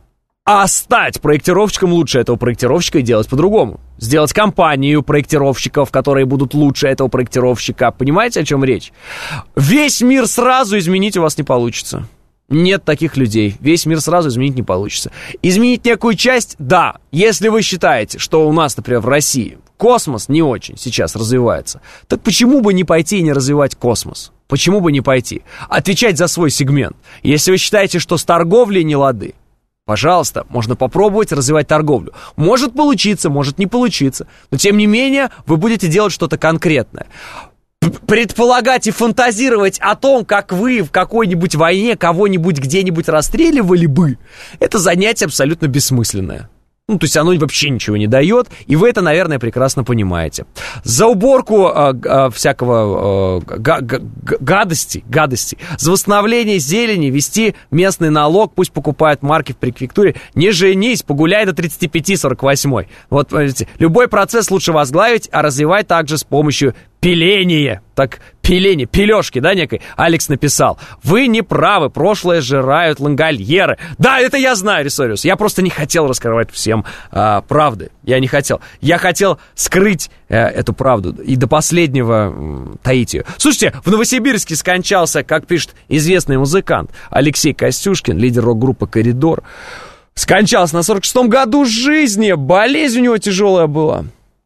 а стать проектировщиком лучше этого проектировщика и делать по-другому. Сделать компанию проектировщиков, которые будут лучше этого проектировщика. Понимаете, о чем речь? Весь мир сразу изменить у вас не получится. Нет таких людей. Весь мир сразу изменить не получится. Изменить некую часть, да. Если вы считаете, что у нас, например, в России космос не очень сейчас развивается, так почему бы не пойти и не развивать космос? Почему бы не пойти? Отвечать за свой сегмент. Если вы считаете, что с торговлей не лады, пожалуйста, можно попробовать развивать торговлю. Может получиться, может не получиться. Но, тем не менее, вы будете делать что-то конкретное. Предполагать и фантазировать о том, как вы в какой-нибудь войне кого-нибудь где-нибудь расстреливали бы, это занятие абсолютно бессмысленное. Ну, то есть оно вообще ничего не дает, и вы это, наверное, прекрасно понимаете. За уборку э, э, всякого э, га- га- гадости, гадости, за восстановление зелени вести местный налог, пусть покупают марки в префектуре. Не женись, погуляй до тридцать пять сорок восемь. Вот, смотрите, любой процесс лучше возглавить, а развивать также с помощью пиления. Так, пиление, пилежки, да, некой? Алекс написал. Вы не правы, прошлое сжирают лангольеры. Да, это я знаю, Рисориус. Я просто не хотел раскрывать всем а, правды. Я не хотел. Я хотел скрыть а, эту правду и до последнего м, таить ее. Слушайте, в Новосибирске скончался, как пишет известный музыкант Алексей Костюшкин, лидер рок-группы «Коридор». Скончался на сорок шестом году жизни. Болезнь у него тяжелая была.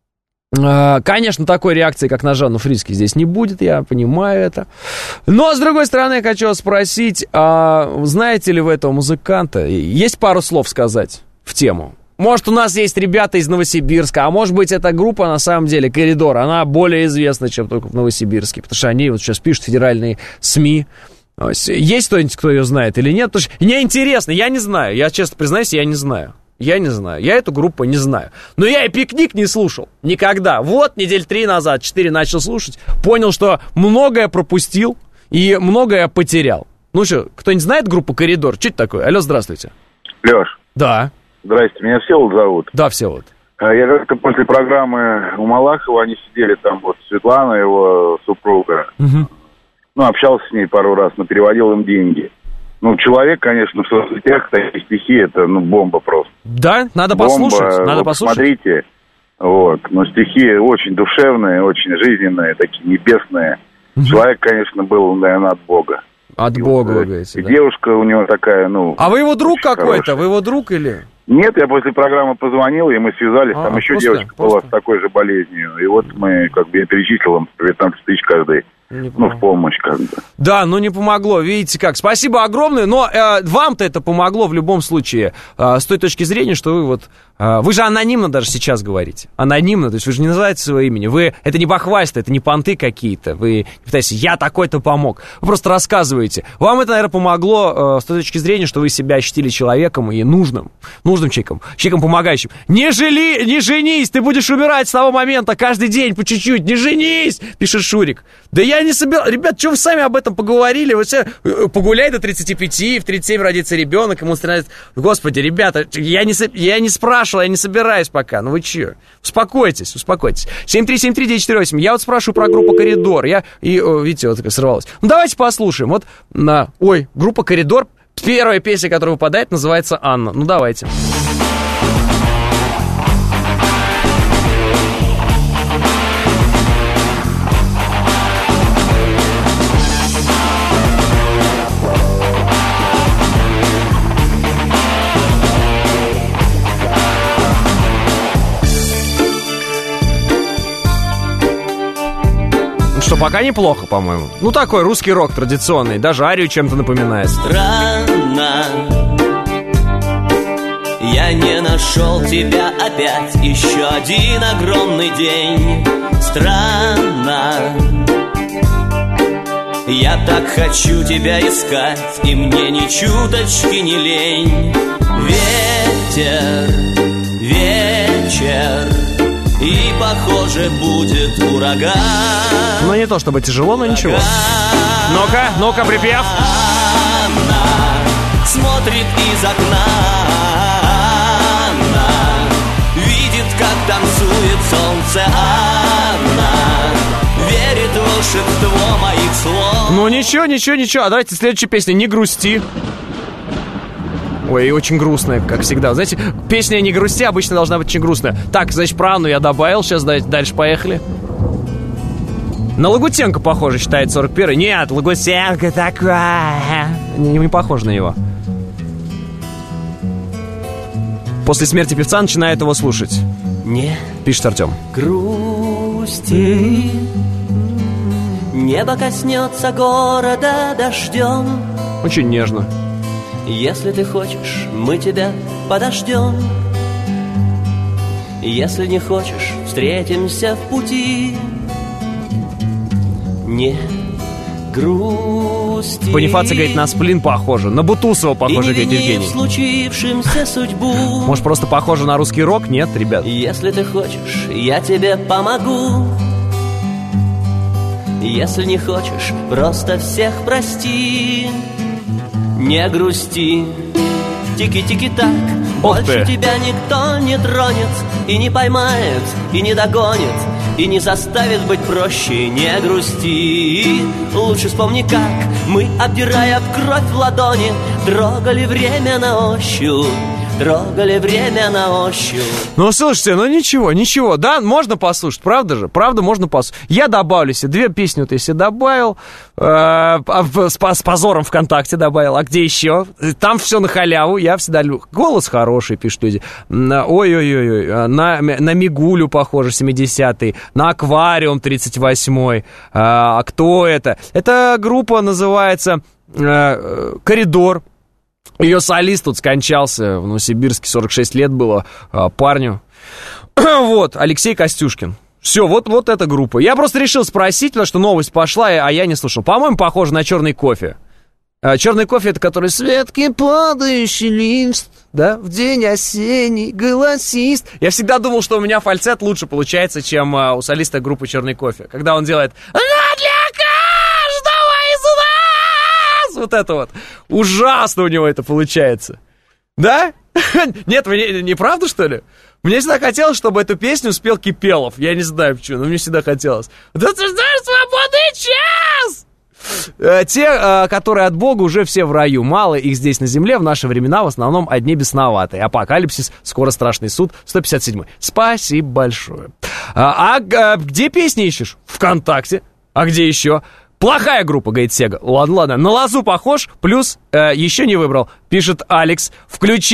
Конечно, такой реакции, как на Жанну Фриске, здесь не будет, я понимаю это. Но, с другой стороны, я хочу спросить, а знаете ли вы этого музыканта? Есть пару слов сказать в тему? Может, у нас есть ребята из Новосибирска, а может быть, эта группа, на самом деле, «Коридор», она более известна, чем только в Новосибирске, потому что они вот сейчас пишут федеральные СМИ. Есть кто-нибудь, кто ее знает или нет? Потому что мне интересно, я не знаю, я честно признаюсь, я не знаю. Я не знаю, я эту группу не знаю. Но я и «Пикник» не слушал никогда. Вот, недель три назад, четыре начал слушать. Понял, что многое пропустил и многое потерял. Ну что, кто-нибудь знает группу «Коридор»? Что это такое? Алло, здравствуйте. Леш. Да. Здрасте, меня Всеволод зовут. Да, Всеволод. Я как-то после программы у Малахова, они сидели там, вот Светлана, его супруга. Угу. Ну, общался с ней пару раз, но переводил им деньги. Ну, человек, конечно, в соцсетях, такие стихи, это, ну, бомба просто. Да, надо бомба, послушать, надо вот послушать. Смотрите, вот, но стихи очень душевные, очень жизненные, такие небесные. Угу. Человек, конечно, был, наверное, от Бога. От и Бога, вот, вы говорите, и да? Девушка у него такая, ну... А вы его друг какой-то? Хорошая. Вы его друг или... Нет, я после программы позвонил, и мы связались, а, там еще просто, девочка просто. была с такой же болезнью, и вот мы, как бы, я перечислил им пятнадцать тысяч каждый. Ну, в помощь, как бы. Да, ну не помогло, видите как. Спасибо огромное, но э, вам-то это помогло в любом случае, э, с той точки зрения, что вы вот Вы же анонимно даже сейчас говорите. Анонимно, то есть вы же не называете своего имени. Вы, это не бахвальство, это не понты какие-то. Вы не пытаетесь, я такой-то помог. Вы просто рассказываете. Вам это, наверное, помогло э, с той точки зрения, что вы себя ощутили человеком и нужным. Нужным человеком. Человеком помогающим. Не жили, не женись, ты будешь умирать с того момента каждый день по чуть-чуть. Не женись, пишет Шурик. Да я не собираюсь. Ребят, что вы сами об этом поговорили? Вы все погуляй до тридцати пяти, в тридцать семь родится ребенок, ему становится... Господи, ребята, я не, я не спрашиваю, я не собираюсь пока. Ну вы че? Успокойтесь, успокойтесь. семь три семь три девять четыре восемь. Я вот спрашиваю про группу «Коридор». Я, и, о, видите, вот сорвалось. Ну давайте послушаем. Вот, на, ой, группа «Коридор». Первая песня, которая выпадает, называется «Анна». Ну давайте. Что, пока неплохо, по-моему. Ну, такой русский рок традиционный. Даже арию чем-то напоминает. Странно, я не нашел тебя опять. Еще один огромный день. Странно, я так хочу тебя искать, и мне ни чуточки не лень. Ветер, вечер, и, похоже, будет ураган. Ну, не то чтобы тяжело, но ничего. Ну-ка, ну-ка, припев. Анна смотрит из окна. Анна видит, как танцует солнце. Анна верит в волшебство моих слов. Ну, ничего, ничего, ничего. А давайте следующая песня «Не грусти». Ой, очень грустная, как всегда. Знаете, песня «Не грусти» обычно должна быть очень грустная. Так, значит, про Анну я добавил. Сейчас дальше поехали. На Лагутенко похоже, считает сорок первый. Нет, Лагутенко такая. Не, не похоже на него. После смерти певца начинает его слушать. Не пишет Артем. Грусти. Небо коснется города дождем. Очень нежно. Если ты хочешь, мы тебя подождем. Если не хочешь, встретимся в пути. Не грусти. Бонифаций говорит, на Сплин похоже. На Бутусова похоже, говорит Евгений. Случившимся судьбу. Может, просто похоже на русский рок? Нет, ребят? Если ты хочешь, я тебе помогу. Если не хочешь, просто всех прости. Не грусти, тики-тики-так. Больше тебя никто не тронет, и не поймает, и не догонит, и не заставит быть проще. Не грусти, лучше вспомни, как мы, обдирая в кровь в ладони, трогали время на ощупь. Трогали время на ощупь. Ну, слушайте, ну ничего, ничего. Да, можно послушать, правда же? Правда, можно послушать. Я добавлю себе две песни, вот я себе добавил. Э, с, с позором ВКонтакте добавил. А где еще? Там все на халяву, я всегда люблю. Голос хороший, пишут люди. Ой-ой-ой, на, на Мигулю похоже, семидесятый. На Аквариум тридцать восьмой. А кто это? Эта группа называется э, «Коридор». Ее солист тут скончался в Новосибирске, сорок шесть лет было парню. Вот, Алексей Костюшкин. Все, вот, вот эта группа. Я просто решил спросить, потому что новость пошла, а я не слушал. По-моему, похоже на «Черный кофе». «Черный кофе» — это который «Светкий падающий лист, да, в день осенний голосист». Я всегда думал, что у меня фальцет лучше получается, чем у солиста группы «Черный кофе». Когда он делает «На для каждого из нас!» Вот это вот. Ужасно у него это получается. Да? Нет, вы не, не правда, что ли? Мне всегда хотелось, чтобы эту песню спел Кипелов. Я не знаю почему, но мне всегда хотелось. Да ты знаешь, свободный час! Те, которые от Бога, уже все в раю. Мало их здесь на земле, в наши времена в основном одни бесноватые. Апокалипсис, скоро страшный суд, сто пятьдесят седьмой. Спасибо большое. А, а где песни ищешь? ВКонтакте. А где еще? Плохая группа, говорит Сега. Ладно, ладно. На Лозу похож, плюс э, еще не выбрал. Пишет Алекс. Включи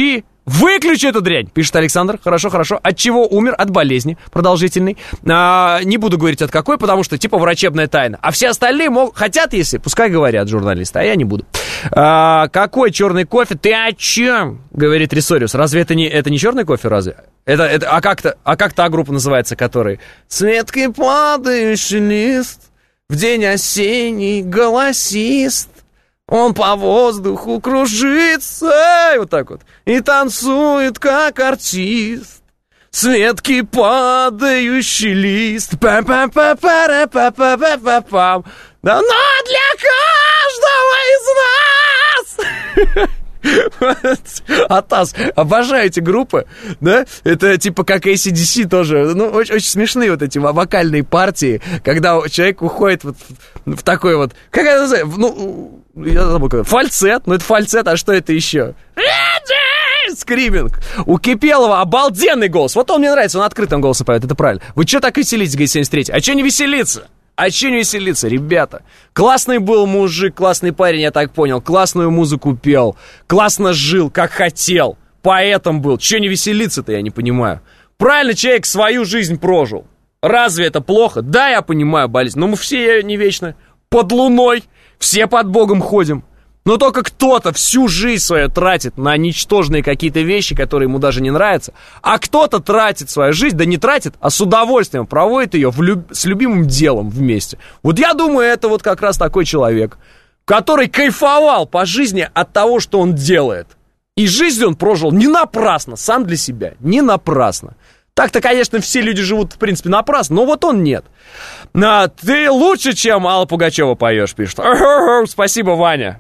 Выключи эту дрянь, пишет Александр. Хорошо, хорошо. От чего умер? От болезни продолжительной. А, не буду говорить от какой, потому что типа врачебная тайна. А все остальные мол, хотят, если, пускай говорят журналисты, а я не буду. А, какой черный кофе? Ты о чем? Говорит Рисориус. Разве это не, это не черный кофе, разве? Это, это, а, как-то, а как та группа называется, который... С ветки падающий лист, в день осенний голосист. Он по воздуху кружится, и вот так вот, и танцует, как артист. С ветки падающий лист. Пам-пам-пам-пам-пам-пам-пам. Да, но для каждого из нас. Атас, обожаю эти группы, да, это типа как эй си ди си тоже, ну, очень, очень смешные вот эти вокальные партии, когда человек уходит вот в, в такой вот, как это называется, ну, я забыл, как, фальцет, ну это фальцет, а что это еще? Скриминг. У Кипелова обалденный голос, вот он мне нравится, он открытым голосом поет, это правильно. Вы что так веселитесь, говорит семьдесят третий, а что не веселиться? А че не веселиться, ребята? Классный был мужик, классный парень, я так понял. Классную музыку пел, классно жил, как хотел. Поэтом был. Че не веселиться-то, я не понимаю. Правильно человек свою жизнь прожил. Разве это плохо? Да, я понимаю болезнь, но мы все не вечно. Под луной, все под Богом ходим. Но только кто-то всю жизнь свою тратит на ничтожные какие-то вещи, которые ему даже не нравятся. А кто-то тратит свою жизнь, да не тратит, а с удовольствием проводит ее в люб... с любимым делом вместе. Вот я думаю, это вот как раз такой человек, который кайфовал по жизни от того, что он делает. И жизнь он прожил не напрасно, сам для себя, не напрасно. Так-то, конечно, все люди живут, в принципе, напрасно, но вот он нет. А, ты лучше, чем Алла Пугачева поешь, пишет. Спасибо, Ваня.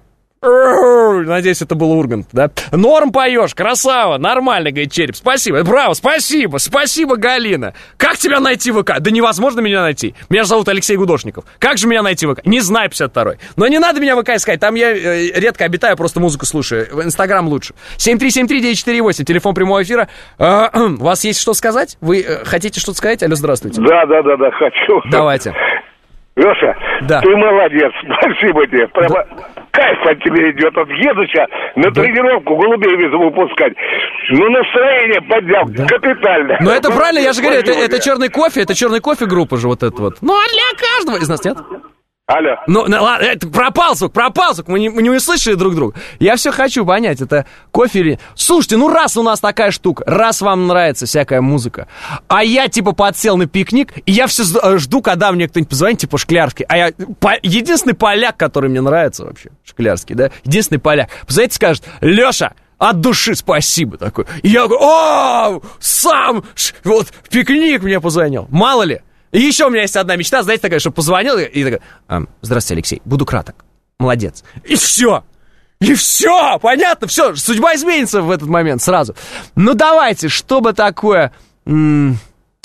Надеюсь, это был Ургант, да? Норм поешь, красава, нормально, говорит Череп. Спасибо, браво, спасибо, спасибо, Галина. Как тебя найти в ВК? Да невозможно меня найти. Меня зовут Алексей Гудошников. Как же меня найти в ВК? Не знаю, пятьдесят второй. Но не надо меня в ВК искать, там я э, редко обитаю, просто музыку слушаю. В Инстаграм лучше. семь три семь три девять четыре восемь, телефон прямого эфира. Э, э, у вас есть что сказать? Вы э, хотите что-то сказать? Алло, здравствуйте. Да, да, да, да, хочу. Давайте. Леша, да. Ты молодец, спасибо тебе. Прямо да. Кайф от тебя идет. От еду сейчас на да. тренировку голубей везу выпускать. Ну, настроение поднял да. капитально. Ну, это правильно, я же говорю, это, это черный кофе, это черный кофе группа же вот это вот. Ну, а для каждого из нас нет? Алло. Ну, ну ладно, это пропал звук, пропал звук, мы не, мы не услышали друг друга. Я все хочу понять, это кофе или... Слушайте, ну раз у нас такая штука, раз вам нравится всякая музыка, а я типа подсел на пикник, и я все жду, когда мне кто-нибудь позвонит, типа Шклярский, а я... По... Единственный поляк, который мне нравится вообще, Шклярский, да, единственный поляк, позвонит и скажет: Леша, от души спасибо такой. И я говорю: о, сам, вот, пикник мне позвонил, мало ли. И еще у меня есть одна мечта, знаете, такая, что позвонил и такая: здравствуйте, Алексей, буду краток, молодец. И все, и все, понятно, все, судьба изменится в этот момент сразу. Ну давайте, чтобы такое... М-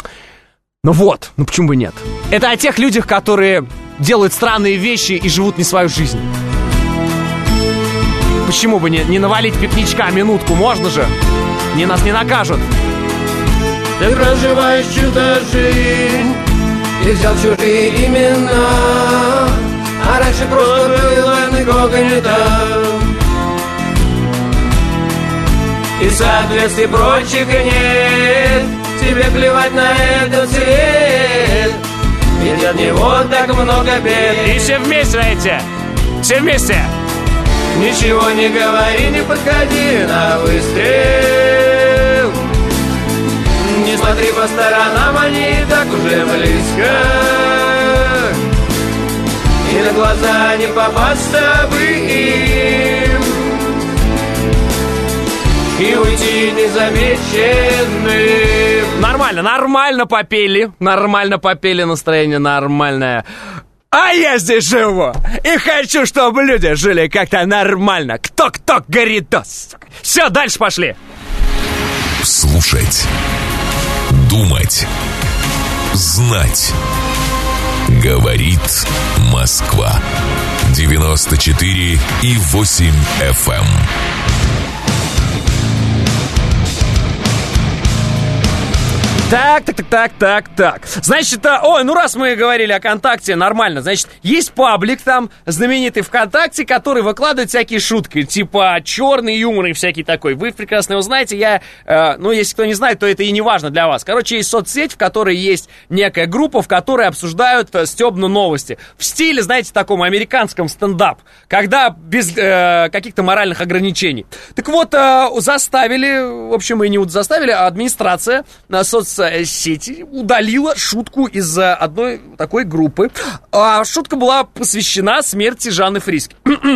ну вот, ну почему бы нет? Это о тех людях, которые делают странные вещи и живут не свою жизнь. Почему бы не, не навалить пикничка минутку, можно же? Не, нас не накажут. Ты проживаешь чью-то жизнь, ты взял чужие имена, а раньше просто было инкогнито. И соответствий прочих нет, тебе плевать на этот свет, ведь от него так много бед. И все вместе, знаете, все вместе. Ничего не говори, не подходи на выстрел. Не смотри по сторонам, они и так уже близко. И на глаза не попасться бы им, и уйти незамеченным. Нормально, нормально попели. Нормально попели, настроение нормальное. А я здесь живу и хочу, чтобы люди жили как-то нормально. Кто-кто горит, все, дальше пошли. Слушать, думать, знать. Говорит Москва. девяносто четыре и восемь эф эм. Так, так, так, так, так, так. Значит, а, ой, ну раз мы говорили о ВКонтакте, нормально. Значит, есть паблик там, знаменитый ВКонтакте, который выкладывает всякие шутки, типа черный юмор и всякий такой. Вы прекрасно его знаете, я, э, ну, если кто не знает, то это и не важно для вас. Короче, есть соцсеть, в которой есть некая группа, в которой обсуждают э, стебно новости. В стиле, знаете, таком американском стендап, когда без э, каких-то моральных ограничений. Так вот, э, заставили, в общем, и не заставили, а администрация на соцсети сети удалила шутку из одной такой группы. А шутка была посвящена смерти Жанны Фриске.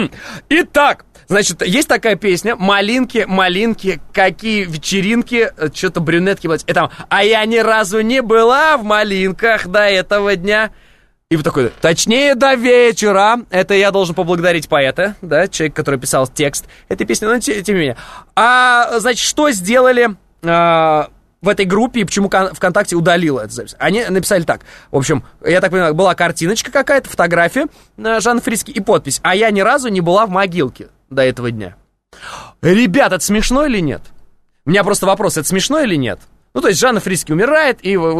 Итак, значит, есть такая песня «Малинки, малинки, какие вечеринки», что-то брюнетки, и там «А я ни разу не была в малинках до этого дня». И вот такой, точнее, до вечера. Это я должен поблагодарить поэта, да, человек, который писал текст этой песни, но тем не менее. А, значит, что сделали... А, в этой группе, и почему ВКонтакте удалила эту запись. Они написали так. В общем, я так понимаю, была картиночка какая-то, фотография Жанны Фриске и подпись. А я ни разу не была в могилке до этого дня. Ребят, это смешно или нет? У меня просто вопрос, это смешно или нет? Ну, то есть Жанна Фриске умирает, и вы,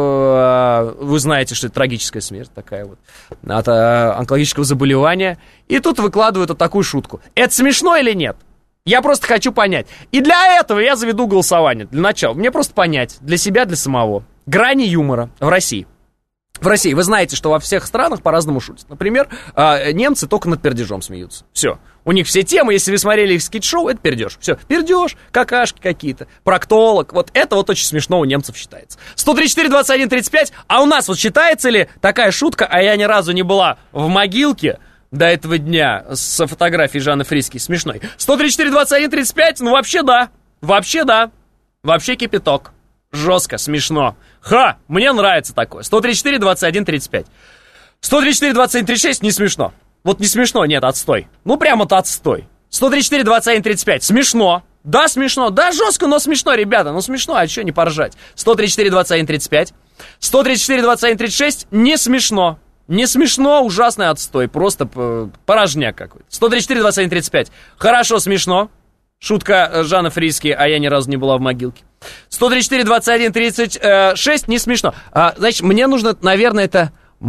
вы, вы знаете, что это трагическая смерть такая вот от онкологического заболевания. И тут выкладывают вот такую шутку. Это смешно или нет? Я просто хочу понять. И для этого я заведу голосование. Для начала. Мне просто понять. Для себя, для самого. Грани юмора в России. В России. Вы знаете, что во всех странах по-разному шутят. Например, немцы только над пердежом смеются. Все. У них все темы, если вы смотрели их скетч-шоу, это пердеж. Все. Пердеж, какашки какие-то, проктолог. Вот это вот очень смешно у немцев считается. сто тридцать четыре двадцать один тридцать пять. А у нас вот считается ли такая шутка, а я ни разу не была в могилке до этого дня с фотографией Жанны Фриске смешной? сто тридцать четыре двадцать один тридцать пять, ну вообще да, вообще да, вообще кипяток, жестко, смешно. Ха, мне нравится такое. сто тридцать четыре двадцать один тридцать пять. сто тридцать четыре двадцать один тридцать шесть не смешно. Вот не смешно, нет, отстой. Ну прямо-то отстой. сто тридцать четыре двадцать один тридцать пять, смешно. Да, смешно, да, жестко, но смешно, ребята, ну смешно, а что не поржать? сто тридцать четыре двадцать один тридцать пять. сто тридцать четыре двадцать один тридцать шесть, не смешно. Не смешно, ужасный отстой, просто порожняк какой-то. сто тридцать четыре двадцать один тридцать пять. Хорошо, смешно. Шутка Жанны Фриске, а я ни разу не была в могилке. сто тридцать четыре двадцать один тридцать шесть, не смешно. А, значит, мне нужно, наверное, это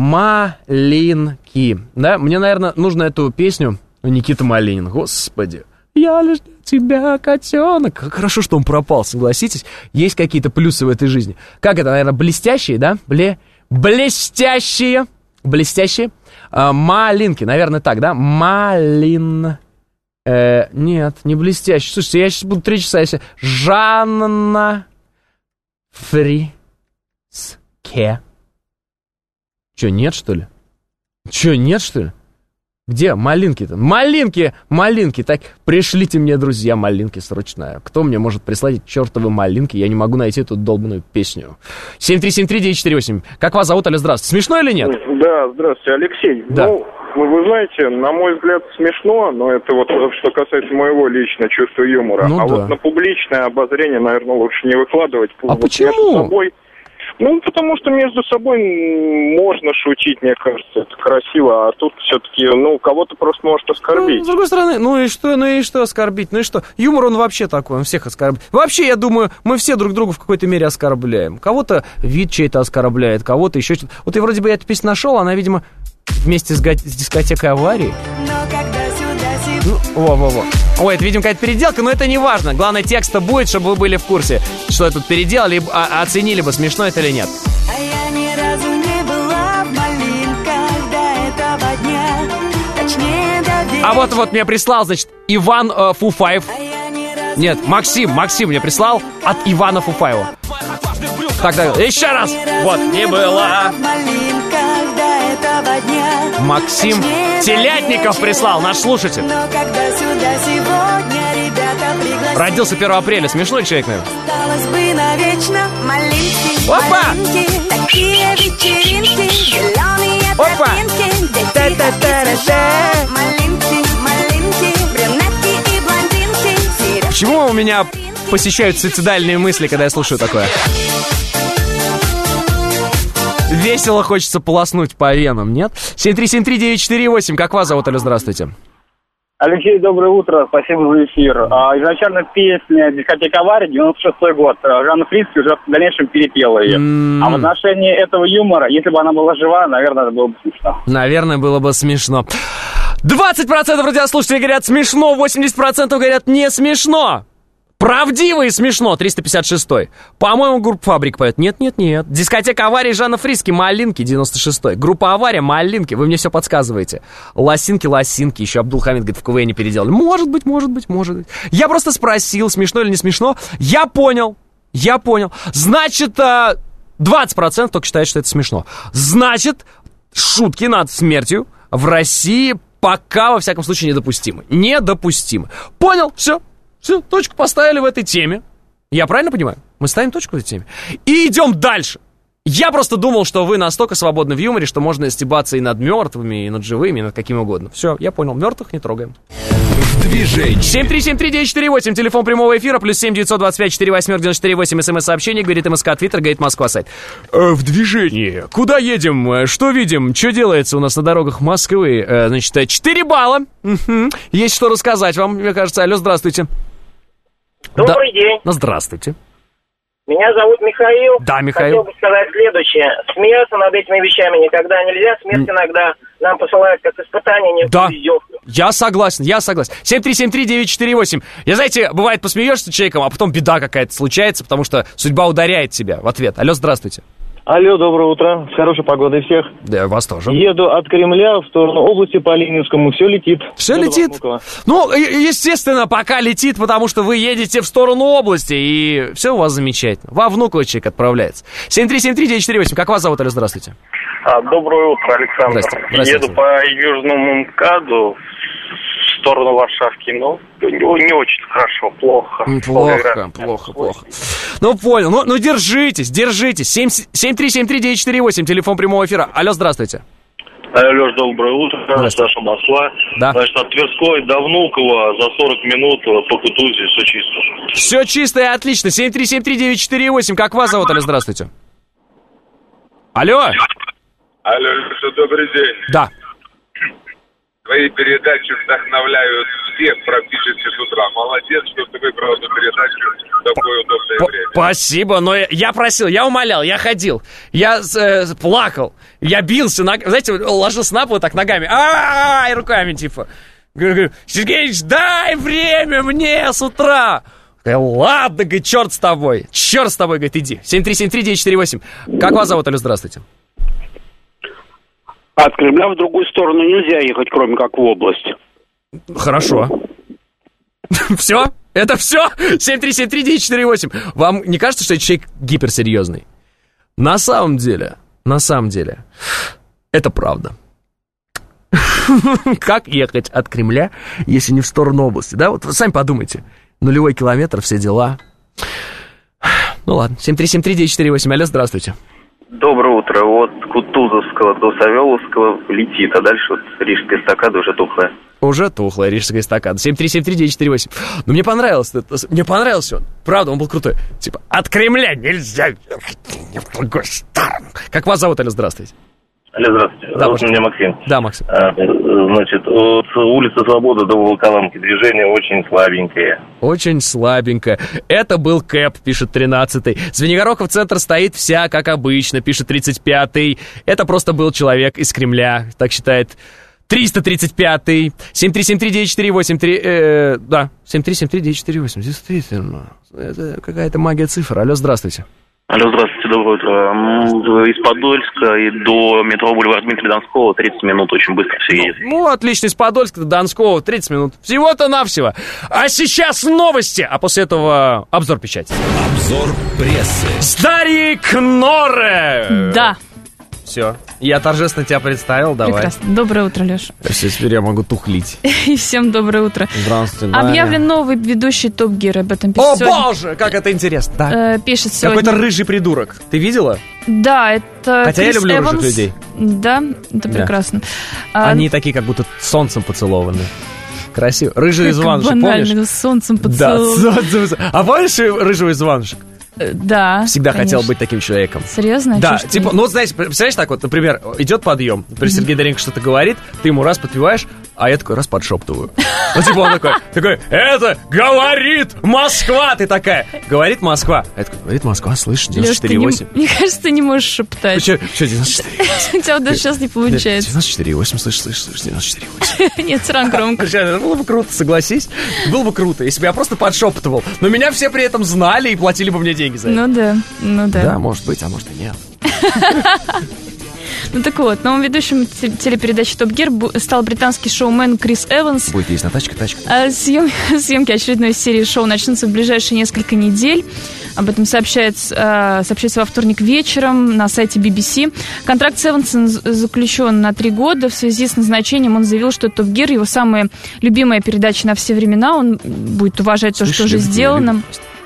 «Малинки». Да, мне, наверное, нужно эту песню Никита Малинин. Господи. Я лишь для тебя, котенок. Как хорошо, что он пропал, согласитесь. Есть какие-то плюсы в этой жизни. Как это, наверное, блестящие, да? Бле... Блестящие. Блестящие. А, малинки, наверное, так, да? Малин... Э, нет, не блестящие. Слушайте, я сейчас буду три часа, если... Жанна Фриске. Че, нет, что ли? Че, нет, что ли? Где малинки-то? Малинки, малинки. Так, пришлите мне, друзья, малинки срочно. Кто мне может прислать эти чертовы малинки? Я не могу найти эту долбанную песню. семь три семь три девять четыре восемь. Как вас зовут, Аля? Здравствуйте. Смешно или нет? Да, здравствуйте, Алексей. Да. Ну, вы знаете, на мой взгляд, смешно, но это вот что касается моего личного чувства юмора. Ну, а да. вот на публичное обозрение, наверное, лучше не выкладывать. А вот почему? Между собой. Ну, потому что между собой можно шутить, мне кажется, это красиво, а тут все-таки, ну, кого-то просто может оскорбить. Ну, с другой стороны, ну и что, ну и что оскорбить, ну и что? Юмор, он вообще такой, он всех оскорбляет. Вообще, я думаю, мы все друг друга в какой-то мере оскорбляем. Кого-то вид чей-то оскорбляет, кого-то еще что-то. Вот я вроде бы эту песню нашел, она, видимо, вместе с, га- с дискотекой «Аварии». Ну, во-во-во. Ой, это, видимо, какая-то переделка, но это не важно. Главное, текста будет, чтобы вы были в курсе, что тут переделали, а, оценили бы, смешно это или нет. А я ни разу не была в малинках до этого дня, точнее до вечера. А вот вот мне прислал, значит, Иван э, Фуфаев. Нет, Максим, Максим мне прислал от Ивана Фуфаева. Так, так, еще раз. Вот, не была. Максим Телятников прислал, наш слушатель. Родился первого апреля. Смешной человек, наверное. Опа! Опа! Почему у меня посещают суицидальные мысли, когда я слушаю такое? Весело хочется полоснуть по венам, нет? семь три семь три девять четыре восемь. Как вас зовут, Алло, здравствуйте. Алексей, доброе утро, спасибо за эфир. А, изначально песня «Дискотека аварии», девяносто шестой год. Жанна Фриске уже в дальнейшем перепела ее. Mm. А в отношении этого юмора, если бы она была жива, наверное, это было бы смешно. Наверное, было бы смешно. двадцать процентов радиослушателей говорят смешно, восемьдесят процентов говорят не смешно. Правдиво и смешно, триста пятьдесят шестой. По-моему, группа «Фабрик» поет. Нет-нет-нет. Дискотека аварии Жанна Фриске, «Малинки», девяносто шестой. Группа «Авария», «Малинки». Вы мне все подсказываете. «Лосинки», «Лосинки». Еще Абдулхамид говорит, в КВН переделали. Может быть, может быть, может быть. Я просто спросил, смешно или не смешно. Я понял. Я понял. Значит, двадцать процентов только считают, что это смешно. Значит, шутки над смертью в России пока, во всяком случае, недопустимы. Недопустимы. Понял? Все. Все, точку поставили в этой теме. Я правильно понимаю? Мы ставим точку в этой теме. И идем дальше. Я просто думал, что вы настолько свободны в юморе, что можно стебаться и над мертвыми, и над живыми, и над какими угодно. Все, я понял. Мертвых не трогаем. В движении. семь три семь три девять четыре восемь. Телефон прямого эфира. Плюс семь девятьсот двадцать пять четыре восемь девяносто четыре восемь. СМС-сообщение. Говорит МСК, Твиттер, говорит Москва, сайт. Э, в движении. Куда едем? Что видим? Что делается у нас на дорогах Москвы? Э, значит, четыре балла. Угу. Есть что рассказать вам, мне кажется. Алло, здравствуйте. Добрый да. день. Ну, здравствуйте. Меня зовут Михаил. Да, Михаил. Хотел бы сказать следующее. Смеяться над этими вещами никогда нельзя. Смерть иногда нам посылают как испытание, не да. издевку. Я согласен, я согласен. семь три семь три девять четыре восемь. Я, знаете, бывает, посмеешься человеком, а потом беда какая-то случается, потому что судьба ударяет тебя в ответ. Алло, здравствуйте. Алло, доброе утро. С хорошей погодой всех. Да, вас тоже. Еду от Кремля в сторону области по Ленинскому. Все летит. Все летит? Ну, естественно, пока летит, потому что вы едете в сторону области, и все у вас замечательно. Во Внуково человек отправляется. семь три семь три девять четыре восемь. Как вас зовут, Алло, здравствуйте. А, доброе утро, Александр. Здрасте. Здрасте. Еду по Южному МКАДу в сторону Варшавки, но не, не очень хорошо, плохо. Плохо, плохо, плохо. Ну, понял. Ну, ну держитесь, держитесь. семь три семь три девять четыре восемь, телефон прямого эфира. Алло, здравствуйте. Алло, доброе утро. Саша, Москва. Да. Значит, от Тверской до Внуково за сорок минут по Кутузе все чисто. Все чисто и отлично. семь три семь три девять четыре восемь. Как вас зовут, Алло, здравствуйте. Алло. Алло, Леша, добрый день. Да. Твои передачи вдохновляют всех практически с утра. Молодец, что ты выбрал эту передачу в такое удобное П- время. Спасибо, но я, я просил, я умолял, я ходил, я э, плакал, я бился, на, знаете, ложился на пол так ногами, а-а-а, и руками типа. Говорю, Сергеич, дай время мне с утра. Ладно, говорит, черт с тобой, черт с тобой, говорит, иди. семь три семь три девять четыре восемь. Как вас зовут, Алло, здравствуйте. От Кремля в другую сторону нельзя ехать, кроме как в область. Хорошо. Все? Это все? семь три семь три девять четыре восемь. Вам не кажется, что этот человек гиперсерьезный? На самом деле, на самом деле, это правда. Как ехать от Кремля, если не в сторону области? Да, вот вы сами подумайте. Нулевой километр, все дела. Ну ладно, семь три семь три девять четыре восемь. Алло, здравствуйте. Доброе утро. От Кутузовского до Савеловского летит, а дальше вот Рижская эстакада уже тухлая. Уже тухлая Рижская эстакада. семь три семь три девять четыре восемь. Но мне понравилось. Мне понравился он. Правда, он был крутой. Типа, от Кремля нельзя ехать ни в другую сторону. Как вас зовут, Алло, здравствуйте? Алло, здравствуйте. Да, зовут меня Максим. Да, Максим. А, значит, от улицы Свободы до Волоколамки движение очень слабенькое. Очень слабенько. Это был Кэп, пишет тринадцатый. Звенигородов центр стоит вся, как обычно, пишет тридцать пятый. Это просто был человек из Кремля, так считает триста тридцать пятый. семь три семь три девять четыре восемь. три, э, да, семь три семь три девять четыре восемь. Действительно. Это какая-то магия цифр. Алло, здравствуйте. Алло, здравствуйте, доброе утро. Из Подольска и до метро Бульвар Дмитрия Донского тридцать минут, очень быстро все едет. Ну, отлично, из Подольска до Донского тридцать минут. Всего-то навсего. А сейчас новости, а после этого обзор печати. Обзор прессы. С Дарьей Кноре. Да. Все, я торжественно тебя представил, давай. Прекрасно. Доброе утро, Леша. Теперь я могу тухлить. И всем доброе утро. Здравствуйте, Дарья. Объявлен новый ведущий Топ Гир, об этом пишет О, сегодня. боже, как это интересно. Да. Э, пишет сегодня. Какой-то рыжий придурок. Ты видела? Да, это Хотя Крис я люблю Эванс. рыжих людей. Да, это Да. прекрасно. А, Они такие, как будто солнцем поцелованы. Красиво. Рыжий из как Иванушек, банально, помнишь? солнцем Да, поцелован. солнцем. А помнишь рыжего из Иванушек? Да, Всегда конечно. хотел быть таким человеком. Серьезно? Да, Чё, что типа, ли? ну, вот, знаете, представляешь, так вот, например, идет подъем, например, Сергей Доренко что-то говорит, ты ему раз подпеваешь, А я такой раз подшептываю. Ну, типа он такой, такой, это говорит Москва! Ты такая, говорит Москва. Я такой, говорит Москва, слышишь, девяносто четыре и восемь. Мне кажется, ты не можешь шептать. Что, девяносто четыре и восемь? У тебя даже сейчас не получается. девяносто четыре и восемь, слышишь, слышишь, слышишь, девяносто четыре и восемь. Нет, все равно громко. Это было бы круто, согласись. Было бы круто, если бы я просто подшептывал. Но меня все при этом знали и платили бы мне деньги за это. Ну да, ну да. Да, может быть, а может и нет. Ну так вот, новым ведущим телепередачи «Топ Гир» стал британский шоумен Крис Эванс. Будет есть на тачка, тачка. А съем, съемки очередной серии шоу начнутся в ближайшие несколько недель. Об этом сообщается, сообщается во вторник вечером на сайте би би си. Контракт с Эвансом заключен на три года. В связи с назначением он заявил, что «Топ Гир» его самая любимая передача на все времена. Он будет уважать то, что уже сделано.